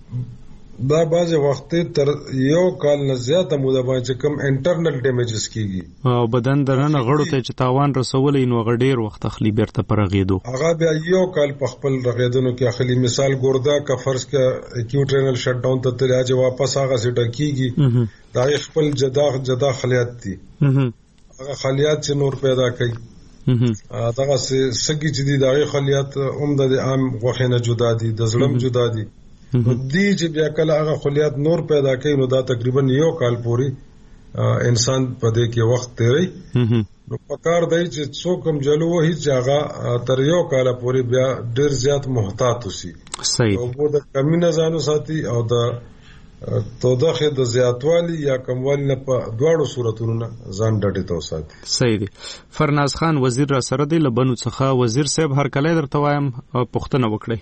دا بعض وخت تر یو کال نه زیاته موده باندې کم انټرنل ډیمیجز کیږي او بدن درنه غړو ته چې تاوان رسولې نو غډیر وخت خلی بیرته پرغېدو هغه بیا یو کال په خپل رغېدنو کې اخلي مثال ګوردا کا فرض کا اکیوټ رینل شټ ډاون ته ترې واپس هغه سټ کیږي دا خپل جدا جدا خلیات دي هغه خلیات چې نور پیدا کوي هغه سګي چې دي دا خلیات عمده د عام غوښنه جدا دي د زړم جدا دي نو دی چې بیا کله هغه خلیات نور پیدا کوي نو دا تقریبا یو کال پوري انسان په دې کې وخت تیری نو پکار دی چې څوک هم جلو وهي چې هغه تر یو کال پوري بیا ډیر زیات محتاط وسی صحیح او د کمی نه ځانو ساتي او د توضیح د زیاتوالي یا کموالي نه په دواړو صورتونو ځان ډډه تو ساتي صحیح دی فرناز خان وزیر را سره دی لبنو څخه وزیر صاحب هر کله درته وایم پښتنه وکړي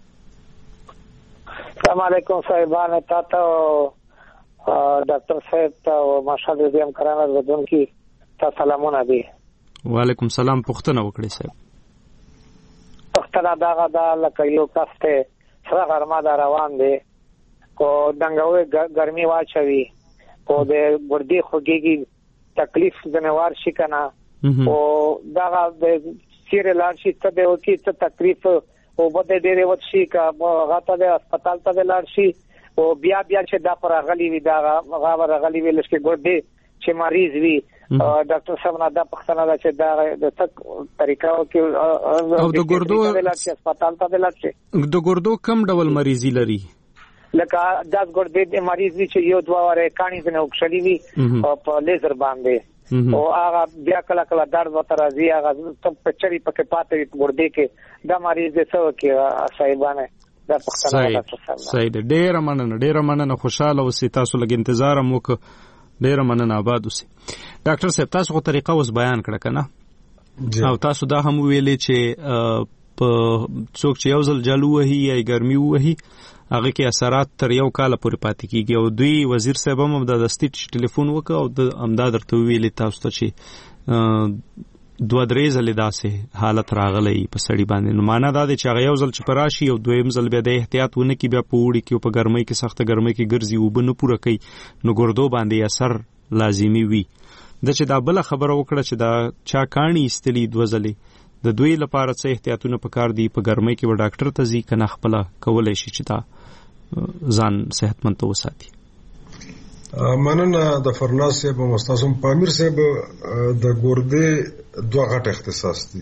السلام علیکم صاحبان تاسو ډاکټر صاحب ته ماشاءالله دې هم کرانه بدون کی تاسو سلامونه دي وعلیکم سلام پښتنه وکړئ صاحب پښتنه دا دا لکه یو کاسته سره غرما دا روان دي کو دنګوي ګرمي واچوي کو د ګردي خوګيږي تکلیف دنوار شي کنه او دا د سیره لار شي ته د وکی ته تکلیف او بده ډېرې وڅی کا غاټه د هسپتال ته لاړ شي او بیا بیا چې دا پر غلي وی دا غاور غلي وی لکه ګردې چې مریض وی ډاکټر صاحب نه دا پښتنه دا چې دا د تک طریقو کې او د ګردو هسپتال ته لاړ شي د ګردو کم ډول مریضي لري لکه داس ګردې د مریض وی چې یو دوه وره کانی نه وکړلی وی او په لیزر باندې او هغه بیا کله کله درد وته راځي هغه ته پچری پکې پاتې ګردې کې دا مریض د څو کې صاحبانه دا پښتنه صحیح ده ډیر مننه ډیر مننه خوشاله اوسئ تاسو لګ انتظار مو وک ډیر مننه آباد اوسئ ډاکټر صاحب تاسو خو طریقه اوس بیان کړه کنه او تاسو دا هم ویلې چې په څوک چې یو ځل جلو وهي یا ګرمي وهي هغه کې اثرات تر یو کال پورې پاتې کیږي او دوی وزیر صاحب هم د دستي ټلیفون وکړ او د امداد درته ویلې تاسو ته چې دوه درې ځلې داسې حالت راغلی په سړي باندې، نو معنا دا دی چې هغه یو ځل چې په راشي او دویم ځل بیا د احتیاط ونه کړي، بیا په اوړي کې او په ګرمۍ کې سخته ګرمۍ کې ګرځي اوبه نه پوره کوي، نو ګردو باندې اثر لازمي وي. د چې دا بله خبره وکړه چې دا چا کاڼي ایستلي دوه ځلې، د دوی لپاره څه احتیاطونه پکار دي؟ په ګرمۍ کې به ډاکټر ته ځي که نه خپله کولی شي چې دا ځان صحتمند ته وساتي؟ مننه د فرناز صاحب او مستاسم پامیر صاحب. د ګردې دوه غټ اختصاص دي،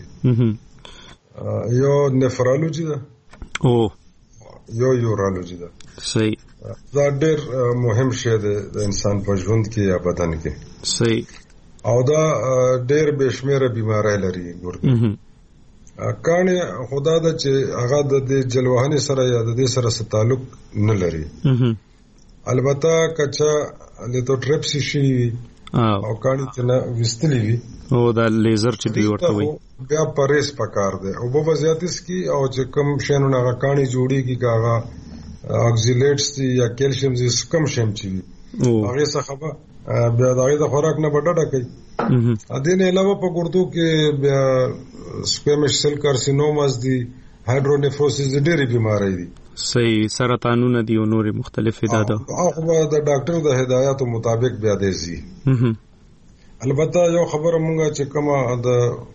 یو نفرالوجي ده او یو یورالوجي ده. صحیح. دا ډېر مهم شی دی د انسان په ژوند کې یا بدن کې. صحیح. او دا ډېر بې شمېره بیماری لري ګردې. کاڼې خدا ده چې هغه د دې جلوهنې سره یا د دې سره څه تعلق نه لري. البته کچا لیتوټریپسي شي او کاڼي چې نه وستلی وي او دا لیزر چې دی ورته وي، بیا پرېس پکار دی او په وضعیتس کې او چې کم شینو نه کاڼي جوړیږي کاغه اکسیلیټس دي یا کیلشیم دي کم شیم چي هغه څه خبره بیا دغه د خوراک نه بډډه کوي. ا دې نه علاوه په ګردو کې بیا سکویمش سیل کارسینوماز دي، هایدرونیفروسس دي، ډېری بیماری دي. صحیح. سرطانونه دي او نورې مختلفې ده ده هغه د ډاکټر د هدایاتو مطابق بیا دی زی. البته یو خبره مونږه چې کومه د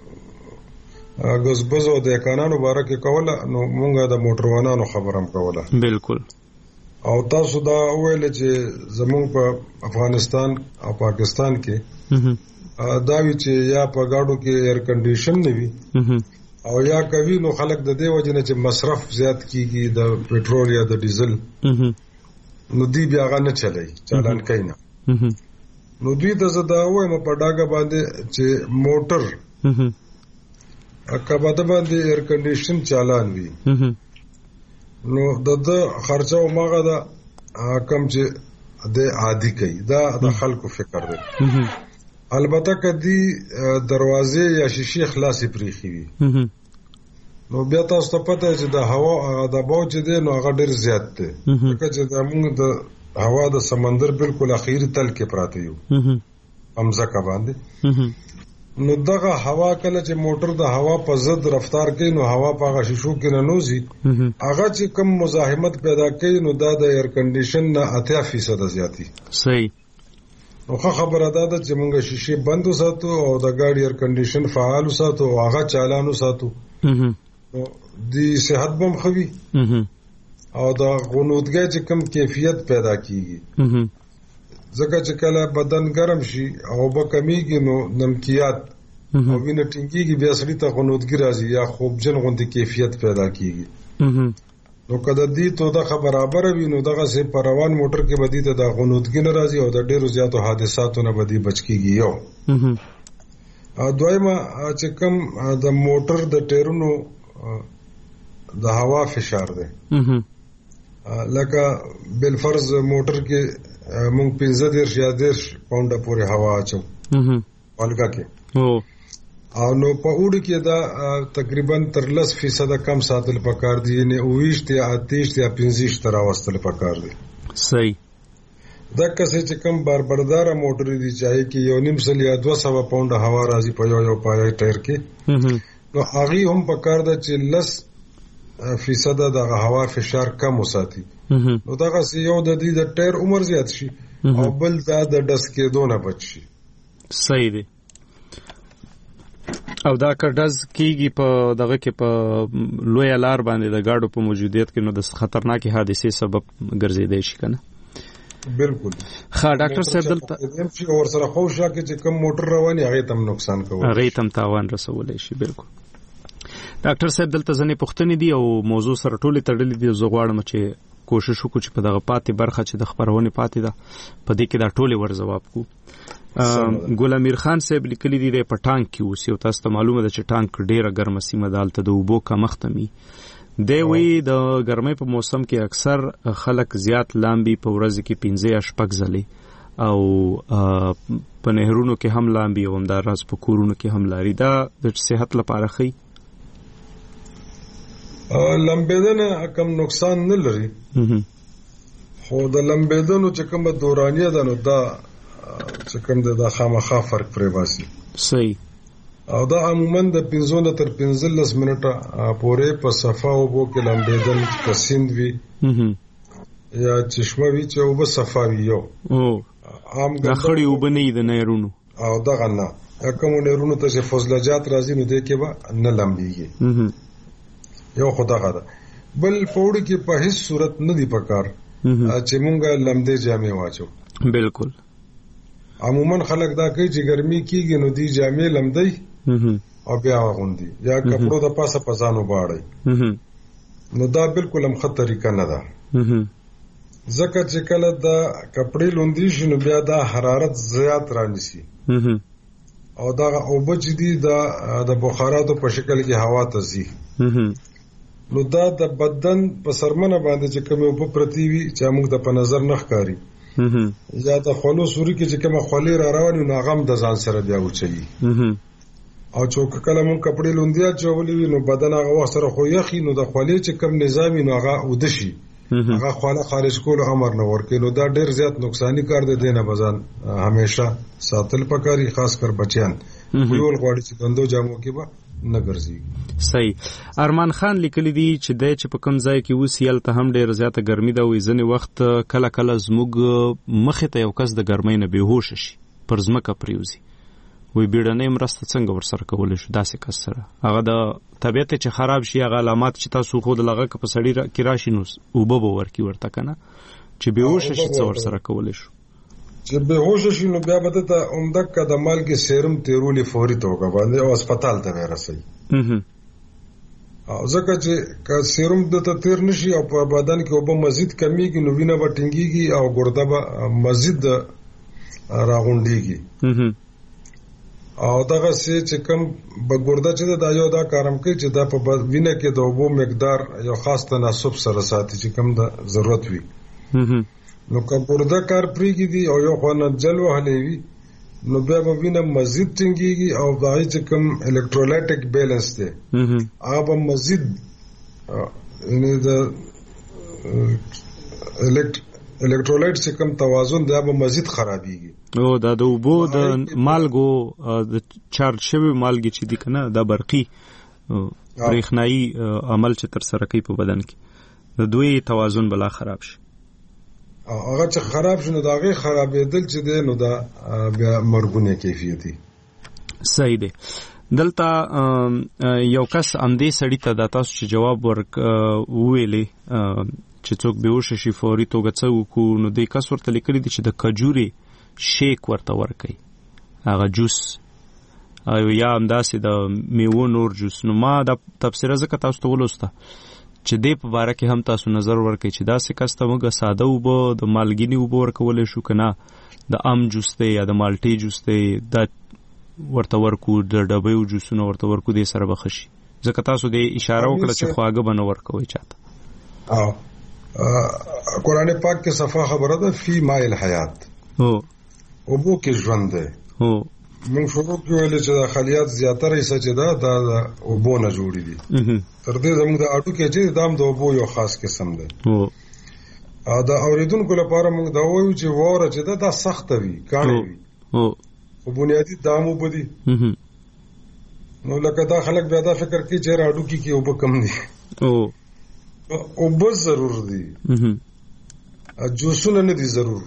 غزبزو د قانونو باره کې کوله، نو مونږه د موټروانانو خبرم کوله. بالکل. او تاسو دا ویل چې زمونږ په افغانستان او پاکستان کې دا وی چې یا په گاډو کې ایر کنډیشن نه وي او یا کوي، نو خلک د دې وجه نه چې مصرف زیات کیږي د پټرول یا د ډیزل، نو دی بیا غا نه چلای چالان کینا. نو دوی د زدا وایم په ډاګه باندې چې موټر اکبا د باندې ایر کنډیشن چالان وي، نو د خرچه او ماغه دا کم چې د عادي کوي، دا د خلکو فکر دی. البته کدی دروازې یا شیشې خلاصې پریخي وي، نو بیا تاسو ته پته چې د هوا د باو چې دی نو هغه ډېر زیات دی، ځکه چې موږ د هوا د سمندر بالکل اخیری تل کې پراته یو امزکه باندې. نو دغه هوا کله چې موټر د هوا په ضد رفتار کوي، نو هوا په هغه شیشو کې نه نوځي، هغه چې کم مزاحمت پیدا کوي، نو دا د ایر کنډیشن نه اتیا فیصد زیاتی. صحیح. نو خبره ده چې موږ شیشې بند وساتو او د ګاډي ایر کنډیشن فعال وساتو او هغه چالان وساتو، نو د صحت بم خوي او د غنودګۍ چې کم کیفیت پیدا کیږي. ځکه چې کله بدن ګرم شي او به کمیږي، نو نمکیات او وینه ټینګيږي، بیا سړی ته غنودګي راځي یا خوبجن غوندي کیفیت پیدا کیږي. نو کله دې ته دا برابر وي، نو دغه سه په روان موټر کې بدی ته د غنودګي نه راځي او د ډیرو زیاتو حادثاتو نه بدی بچ کیږي. یو دویمه چې کم د موټر د ټیرونو د هوا فشار دی، لکه بل فرض موټر کې مونږ پنځه دیرش یا دیرش پاونډه پورې هوا اچو ولګه کې، او نو په اوړي کې دا تقریبا تر لس فیصد کم ساتل پکار دي، نه اویشت یا اتیش یا پنځیش تر واستل پکار دي. صحیح. دا کسې چې کم باربردار موټر دي چاهي کې یو نیم سل یا دوه سوه پاونډه هوا راځي په یو یو پای ټایر کې، نو هغه هم پکار ده چې لس فیصد د هوا فشار کم وساتي. نو دا غسی یو د دې د ټایر عمر زیات شي او بل دا د ډس کېدو نه بچ شي. صحیح دی. او دا کډز کیږي په دغه کې په لوی لار باندې د گاډو په موجودیت کې، نو د خطرناکې حادثې سبب ګرځیدای شي کنه. بالکل. ښه ډاکټر صاحب دلته اور سره خو شاکه چې کم موټر رواني هغه تم نقصان کوي، هغه تم تاوان رسولای شي. بالکل. ډاکټر صاحب دلته ځنې پوښتنې دي او موضوع سره ټولې تړلې دي. زه غواړم چې کوشش وکړو چې په دغه پاتې برخه چې د خبرونې پاتې ده په دې کې دا ټولې ور جواب کو. ګل امیر خان صاحب لیکلي دي د پټانک کې اوس یو تاسو ته معلومه ده چې ټانک ډیره ګرمه سیمه ده، هلته د اوبو کمښت وي. دی وی د ګرمۍ په موسم کې اکثر خلک زیات لامبي، په ورځ کې پنځه یا شپږ ځلې، او په نهرونو کې هم لامبي او همداراز په کورونو کې هم لاري. دا د صحت لپاره ښه لمبیدنه کم نقصان نه لري، خو د لمبیدنو چې کوم دورانیه ده نو دا چې کوم ده د خامخا فرق پرې باسي. صحیح. او دا عموما د پنځه نه تر پنځلس منټه پورې په صفا اوبو کې لامبېدل که سیند وي یا چشمه وي چې اوبه صفا وي یو عام د خړې اوبه نه د نهرونو او دغه نه کوم نهرونو ته چې فضلجات راځي نو دې کې به نه لمبېږي یو خو دغه ده. بل پوړ کې په هیڅ صورت نه دی پکار چې مونږه لمدې جامې واچو. بالکل عموما خلک دا کوي چې ګرمي کیږي نو دی جامې لمدې او بیا غوندي یا کپړو د پاسه پزانو باړي نو دا بالکل هم خطر طریقه نه ده. ځکه چې کله دا کپړې لوندي شي نو بیا دا حرارت زیات رانیسي او دا اوبه چې دي دا د بخاراتو په شکل کې هوا ته ځي نو دا د بدن په سرمنه باندې چې کومه په پرتی وي چې موږ د په نظر نه ښکاری یا د خلو سوري کې چې کومه خولي را رواني نو غم د ځان سره بیا وچي او چې کله موږ کپړې لوندیا چولې نو بدن هغه وخت سره خو یخي نو د خولي چې کوم نظامي نو هغه ودشي هغه خواله خارج کول امر نه ورکې نو دا ډېر زیات نقصانی کار دی. دینه بزن همیشه ساتل پکاري خاص کر بچیان یول غواړي چې دندو جامو کې به نه ګرځي. صحیح. ارمان خان لیکلی دی چې د چې په کوم ځای کې وسیل ته هم ډېر زیاته ګرمي ده وي ځنې وخت کله کله زموږ مخې ته یو کس د ګرمۍ نه بېهوشه شي پر ځمکه پریوزي وی بیړنۍ مرسته څنګه ورسره کولی شو داسې کس سره هغه د طبیعت چې خراب شي هغه علامات چې تاسو خو د لغه که په سړي کې راشي نو اوبه به ورکي ورته که نه چې بېهوشه شي څه ورسره کولی شو چې بېهوشه شي نو بیا به ته عمدک د مالګې سیروم تیرولي فوري توګه باندې او هسپتال ته به رسوي ځکه چې که سیروم دته تیر نشي او په بدن کې اوبه مزید کمیږي نو وینه به ټینګېږي او ګرده به مزید راغونډېږي او دغه سي چې کوم بګورده چې دا یو دا کارم کوي چې دا په وینه کې د اوبو مقدار یو خاص تناسب سره ساتي چې کوم د ضرورت وي نو که ګورده کار پریږي دي او یو خو نه جل وهلې وي نو بیا به وینه مزید ټینګېږي او دغه چې کوم الکترولایټیک بیلنس دی هغه به مزید یعنې د الکترولایټ چې کوم توازن دی هغه به مزید خرابېږي او دا د اوبو د مالګو د چارج شوي مالګې چې دي که نه دا برقي برېښنایي عمل چې ترسره کوي په بدن کې د دوی توازن بلا خراب شي هغه چې خراب شي نو د هغې خرابېدل چې دی نو دا بیا مرګونی کیفیتي. صحیح دی. دلته یو کس همدې سړي ته دا تاسو چې جواب ورک وویلې چې څوک بېهوشه شي فوري توګه څه وکړو نو دې کس ورته لیکلي دي چې د کجورې شیک ورته ورکوي هغه جوس او یا همداسې د میوو نور جوس. نو ما دا تبصره ځکه تاسو ته ولوسته چې دې په باره کې هم تاسو نظر ورکوي چې داسې کس ته موږ ساده اوبه د مالګینې اوبه ورکولی شو که نه د ام جوس دی یا د مالټې جوس دی دا ورته ورکو د ډبیو جوسونه ورته ورکو دې سره به ښه شي ځکه تاسو دې اشاره وکړه چې خواږه به نه ورکوئ چاته. قرآن پاک کې صفا خبره ده فی ماء الحیات اوبو کې ژوند دی. موږ شروع کې ویلې چې د خلیات زیاتره حصه چې ده دا د اوبو نه جوړې دي تر دې زموږ د اډو کې چې دا هم د اوبو یو خاص قسم دی. د اورېدونکو لپاره موږ دا وایو چې واوره چې ده دا سخته وي کاڼې وي خو بنیادي دا هم اوبه دي نو لکه دا خلک بیا دا فکر کوي چې اډو کې کې اوبه کم دي اوبه ضرور دي جوسونه نه دي ضرور.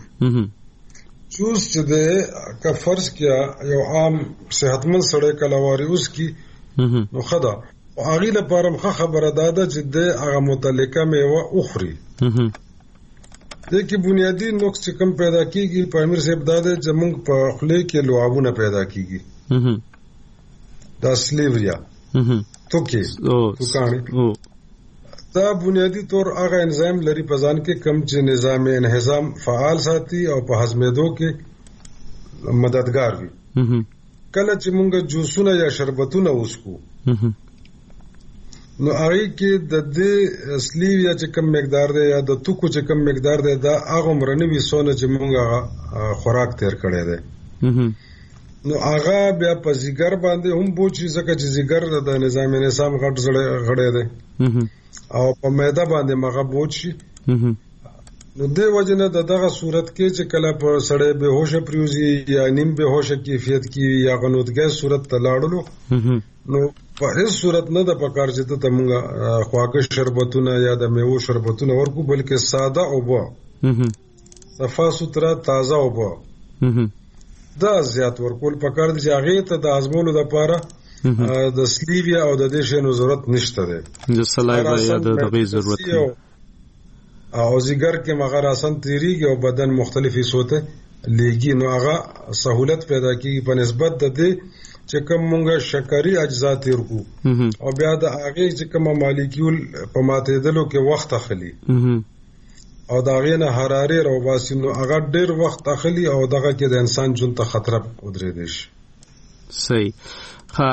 جوس چې دی که فرض کیا یو عام صحتمند سړی کلاواري اوس کی نو ښه ده خو هغې لپاره هم ښه خبره دا ده چې دی هغه متعلقه میوه وخوري. دې کې بنیادي نقص چې کوم پیدا کېږي په امیر صاحب دا دی چې موږ په خولې کې لعابونه پیدا کېږي دا سلیوریا توکې توکاڼې دا بنیادی طور هغه انزایم لري په ځان کې کم چې نظام انهضام فعال ساتي او په هضمېدو کې مددگار وي. کله چې مونږ جوسونه یا شربتونه وڅښو نو هغې کې د دې اصلي یا چې کم مقدار دی یا د توکو چې کم مقدار دی دا هغه عمره نه وي څونه چې مونږ هغه خوراک تیر کړی دی نو هغه بیا په ځیګر باندې هم بوچي ځکه چې ځیګر د نظام انهضام غټ غړی دی او په معده باندې مغه بوج شي نو د وجنه د دغه صورت کې چې کله په سړی به هوش پریوزي یا نیم به هوش کیفیت کې یا غنودګۍ صورت ته لاړلو نو په هیڅ صورت نه د پکار چې ته موږ خواږه شربتونه یا د میوه شربتونه ورکو بلکې ساده اوبه صفا سوتره تازه اوبه دا زیات ورکول پکار دي چې هغه ته د ازمولو لپاره د سلیویا او د دې شنو ضرورت نشته ده د سلایوا یا د دغه ضرورت او زیګر کې مغر آسان تیریږي او بدن مختلفي صوته لګي نو هغه سہولت پیدا کیږي په نسبت د دې چې کوم مونږه شکري اجزا تیر کو او بیا د هغه چې کوم مالیکول په ماتېدلو کې وخت اخلي او دا غینه حراري رو باسي نو هغه ډیر وخت اخلي او دغه کې د انسان ژوند ته خطر ودرې دي صحیح ها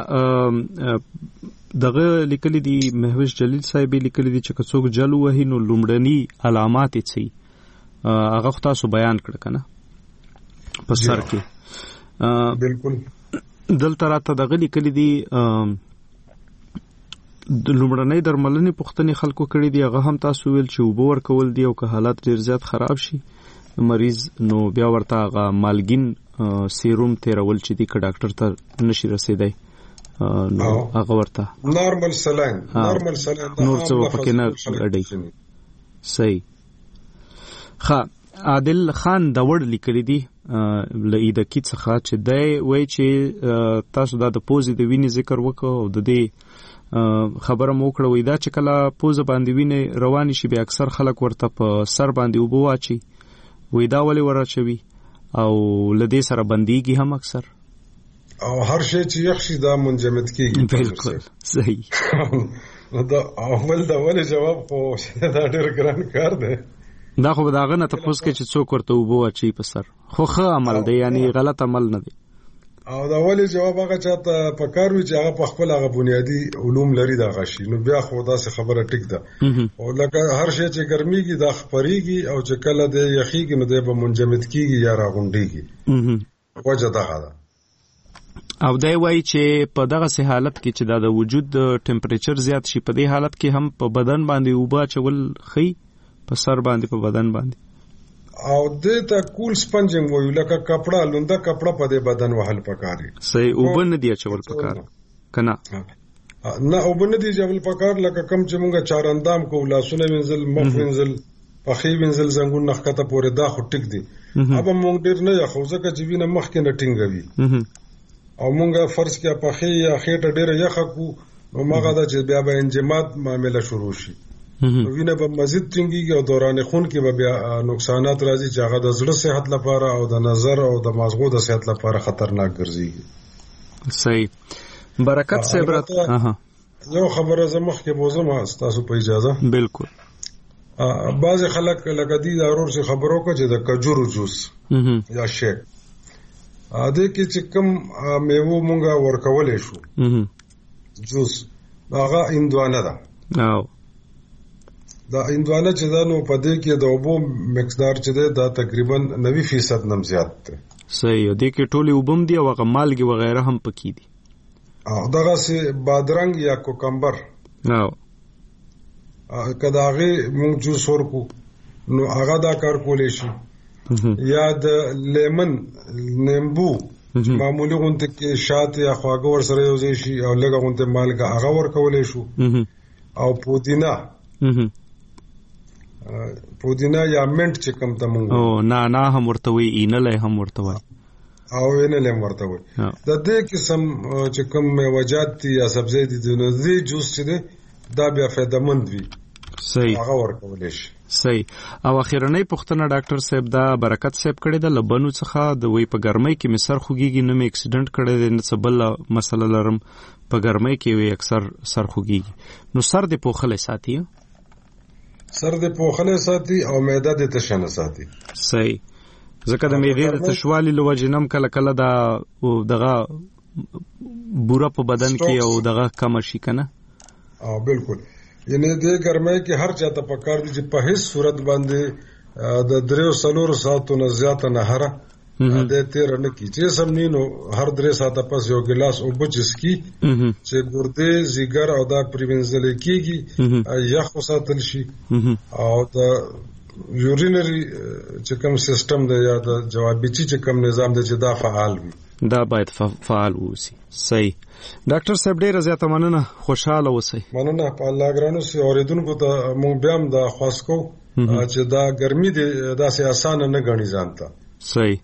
دغه لیکلي دي مهوش جلیل صاحب لیکلي دي چې څوک جلو وهي نو لومړني علامات یې څه هغه تاسو بیان کړ کنه په سر کې بالکل دلته راته دغه لیکلي دي د لومړنۍ درملنې پوښتنې خلکو کړې دي هغه هم تاسو ویل چې وبو ورکول دي او که حالات ډیر زیات خراب شي مریض نو بیا ورته هغه مالګین سیروم تیرول چې دی که ډاکټر ته نشي رسیدای نو هغه ورته نارمل سلاین نارمل سلاین نور څه پکې نه غړي صحیح ښه عادل خان د وړ لیکلي دي لید کی څخه چې دی وای چې تاسو د پوزې د وینې ذکر وکړو او د دې خبره مو کړو دا چې کله پوزه باندې وینې رواني شي به اکثر خلک ورته په سر باندې وبو واچي وې دا ولې ورچوي او لدې سره بنديږي هم اکثر او هر شی چې یخ شي دا منجمد کیږي بالکل صحیح دا اول دا ولې جواب خو دا ډېر ګران کار دی دا خو داغه نه تاسو کې چې څوک ورته وبو واچي په سر خو ښه عمل دی یعنی غلط عمل نه دی او دا ولې جواب هغه چاته پکار وي چې هغه په خپل هغه بنیادی علوم لري دا غشي نو بیا خو دا څه خبره ټیک ده او لکه هر شی چې ګرميږي دا خبريږي او چې کله د یخيږي نو د به منجمد کیږي یا راغونډيږي وجه دا ده او دا وایي چې په دغه سه حالت کې چې د وجود ټمپریچر زیات شي په دې حالت کې هم په بدن باندې وبا چول خي په سر باندې په بدن باندې او دته کول سپنجنګ وایو لکه کپڑا لوندا کپڑا په دې بدن وهل پکاري صحیح وبن دي چول پکار کنه نه وبن دي چول پکار لکه کم چې مونږه چاراندام کو لاسونه وینځل مخ وینځل پخې وینځل زنګون نخکته پورې دا خو ټیک دي اب مونږ ډیر نه یو ځکه چې وینه مخ کې نه ټینګوي او مونږه فرض کې پخې یا خېټه ډیره یخه کو نو ماغه دا چې بیا به انجماد معاملې شروع شي وینه به مزید ټینګيږي او دوران خون کې به بیا نقصانات راځي چې هغه د زړه صحت لپاره او د نظر او د مازغو د صحت لپاره خطرناک ګرځي صحیح برکت صاحب راته یو خبره زموږ کې بوزم تاسو په اجازه بالکل بعض خلک لکه دي ضرور څه خبرو کو چې د کجورو جوس یا شیک ا دې کې چې کوم میوه مونږه ورکولې شو جوس هغه اندوانه ده او دا اندوانه چې دا نو په دې کې د اوبو مقدار چې ده دا تقریبا نوي فیصد نم زیات ده صحیح دې کې ټولي وبم دي او غمالګي وغیرہ هم پکې دي او دغه سي بادرنګ یا کوکمبر او کداغه مونږ جوس ورکو نو هغه دا کار کولې شي یا د لیمن نیمبو معمولی غونته کې شات یا خواږه ور سره یوځي شي او لږه غونته مالګه هغه ورکولې شو او پودینا پودینا یا منټ چې کوم ته مونږ او نه نه هم ورته وي اینله هم ورته وي او اینله هم ورته وي د دې قسم چې کوم میوجات دي یا سبزی دي د دې جوس چې ده دا بیا فائدمند وي صحیح هغه ورکول شي صحیح او اخیرنۍ پښتنه ډاکټر صاحب دا برکت صاحب کړي د لبنو څخه د وی په ګرمۍ کې مسر خوږیږي نو می اکسیډنټ کړي د نسبل مسله لرم په ګرمۍ کې وی اکثر سر خوږیږي نو سر د پوخله ساتي سر د پوخله ساتي او معده د تشنه ساتي صحیح ځکه د معدې د تشوالي لوجنم کله کله دا دغه بوره په بدن کې او دغه کم شي کنه او بالکل یعنی د ګرمۍ کې هر چاته پکار دي چې په هیڅ صورت باندې د دریو سلور ساعتو نه زیاته نه هره د تیر نه کی چې سمنینو هر درې ساعته پس یو ګلاس اوبه چسکی چې ګردې زیګر او دا پریوینزل کیږي یخ وساتل شي او د یورینری چې کوم سیستم دی یا د جوابیچي چې کوم نظام دی چې دا فعال وي، دا باید فعال ووسی. صحیح ډاکټر صاحب ډیره زیاته مننه، خوشاله اوسئ. مننه. په الله ګرانو سي اوریدونکو ته مونږ بیا هم دا خواست کوو چې دا ګرمي دی داسې اسانه نه ګڼي ځان ته. صحیح.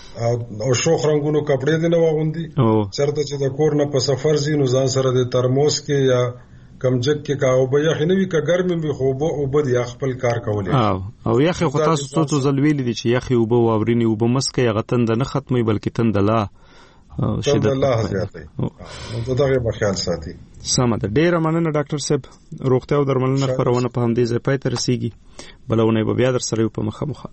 او شوخ رنگونو کپڑے دی نه واغوندي، چرته چې د کور نه په سفر زی نو ځان سره د ترموس کې یا کمجک کې کا او به یخ نه وی کا ګرمي به خو به او به د خپل کار کولای. او او یخ خو تاسو څو ځل ویل دي چې یخ او به واورینی او به مسکه یا غتن د نه ختمي بلکې تند لا شدت الله زیاتې. نو دغه په خیال ساتي. سمه ده. ډیره مننه ډاکټر صاحب. روغتیا او درملنه خبرونه په همدې ځای پای ته رسیږي. بلونه به بیا در سره په مخه مخه.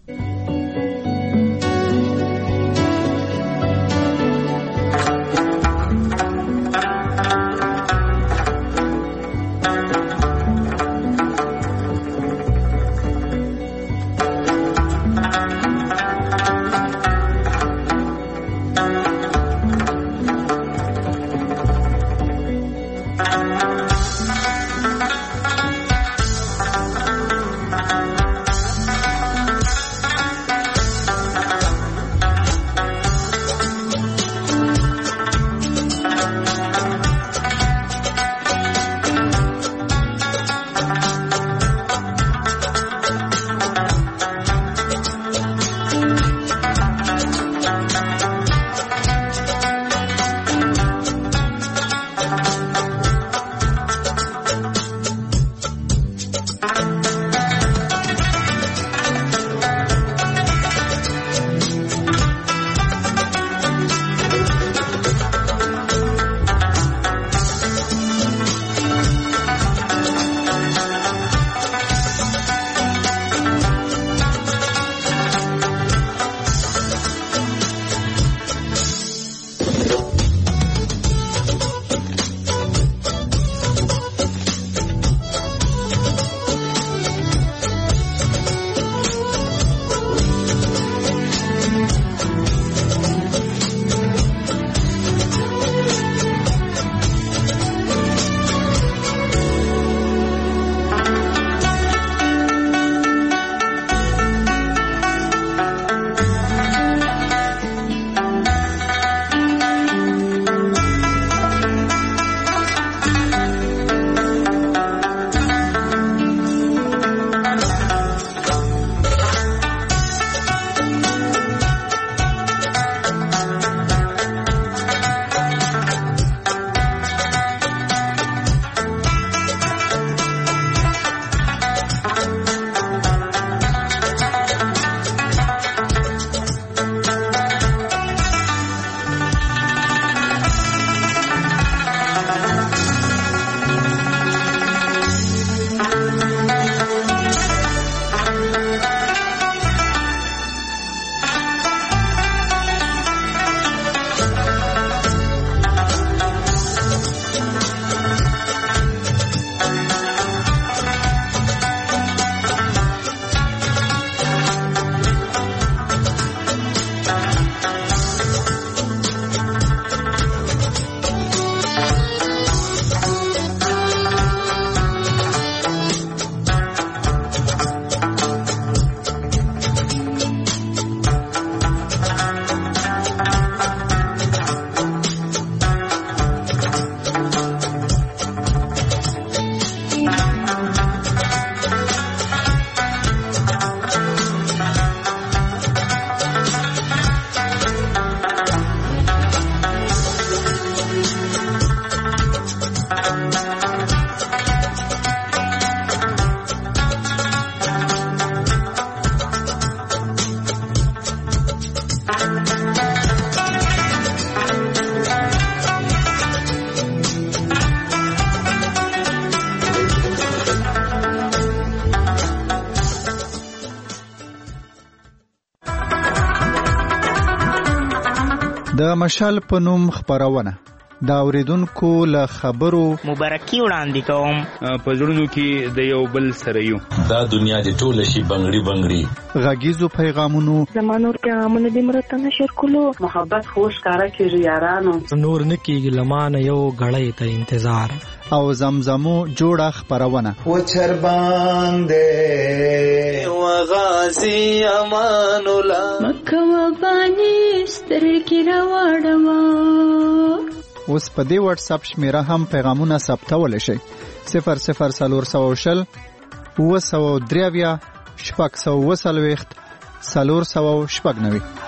د مشال په نوم خبرونه دا اوریدونکو له خبرو مبارکي وړاندې کوم. په زړونو کې د یو بل سره یو. دا دنیا دې ټوله شي بنګړي بنګړي. غږیزو پیغامونو زمانور پیغامونه دې مرته نشر کولو. محبت خوش کارا کیږي یارانو. نور نکیږي لمانه یو غړې ته انتظار. او زمزمو جوړه خبرونه و چر باندې و غازی امان الله مکه و بانی سترګې راوړم. اوس په دې واتس اپ شمیره هم پیغامونه ثبتول شي. صفر صفر سلور سو شل و سو دریویا شپږ سو وسلويخت سلور سو شپږ نوي.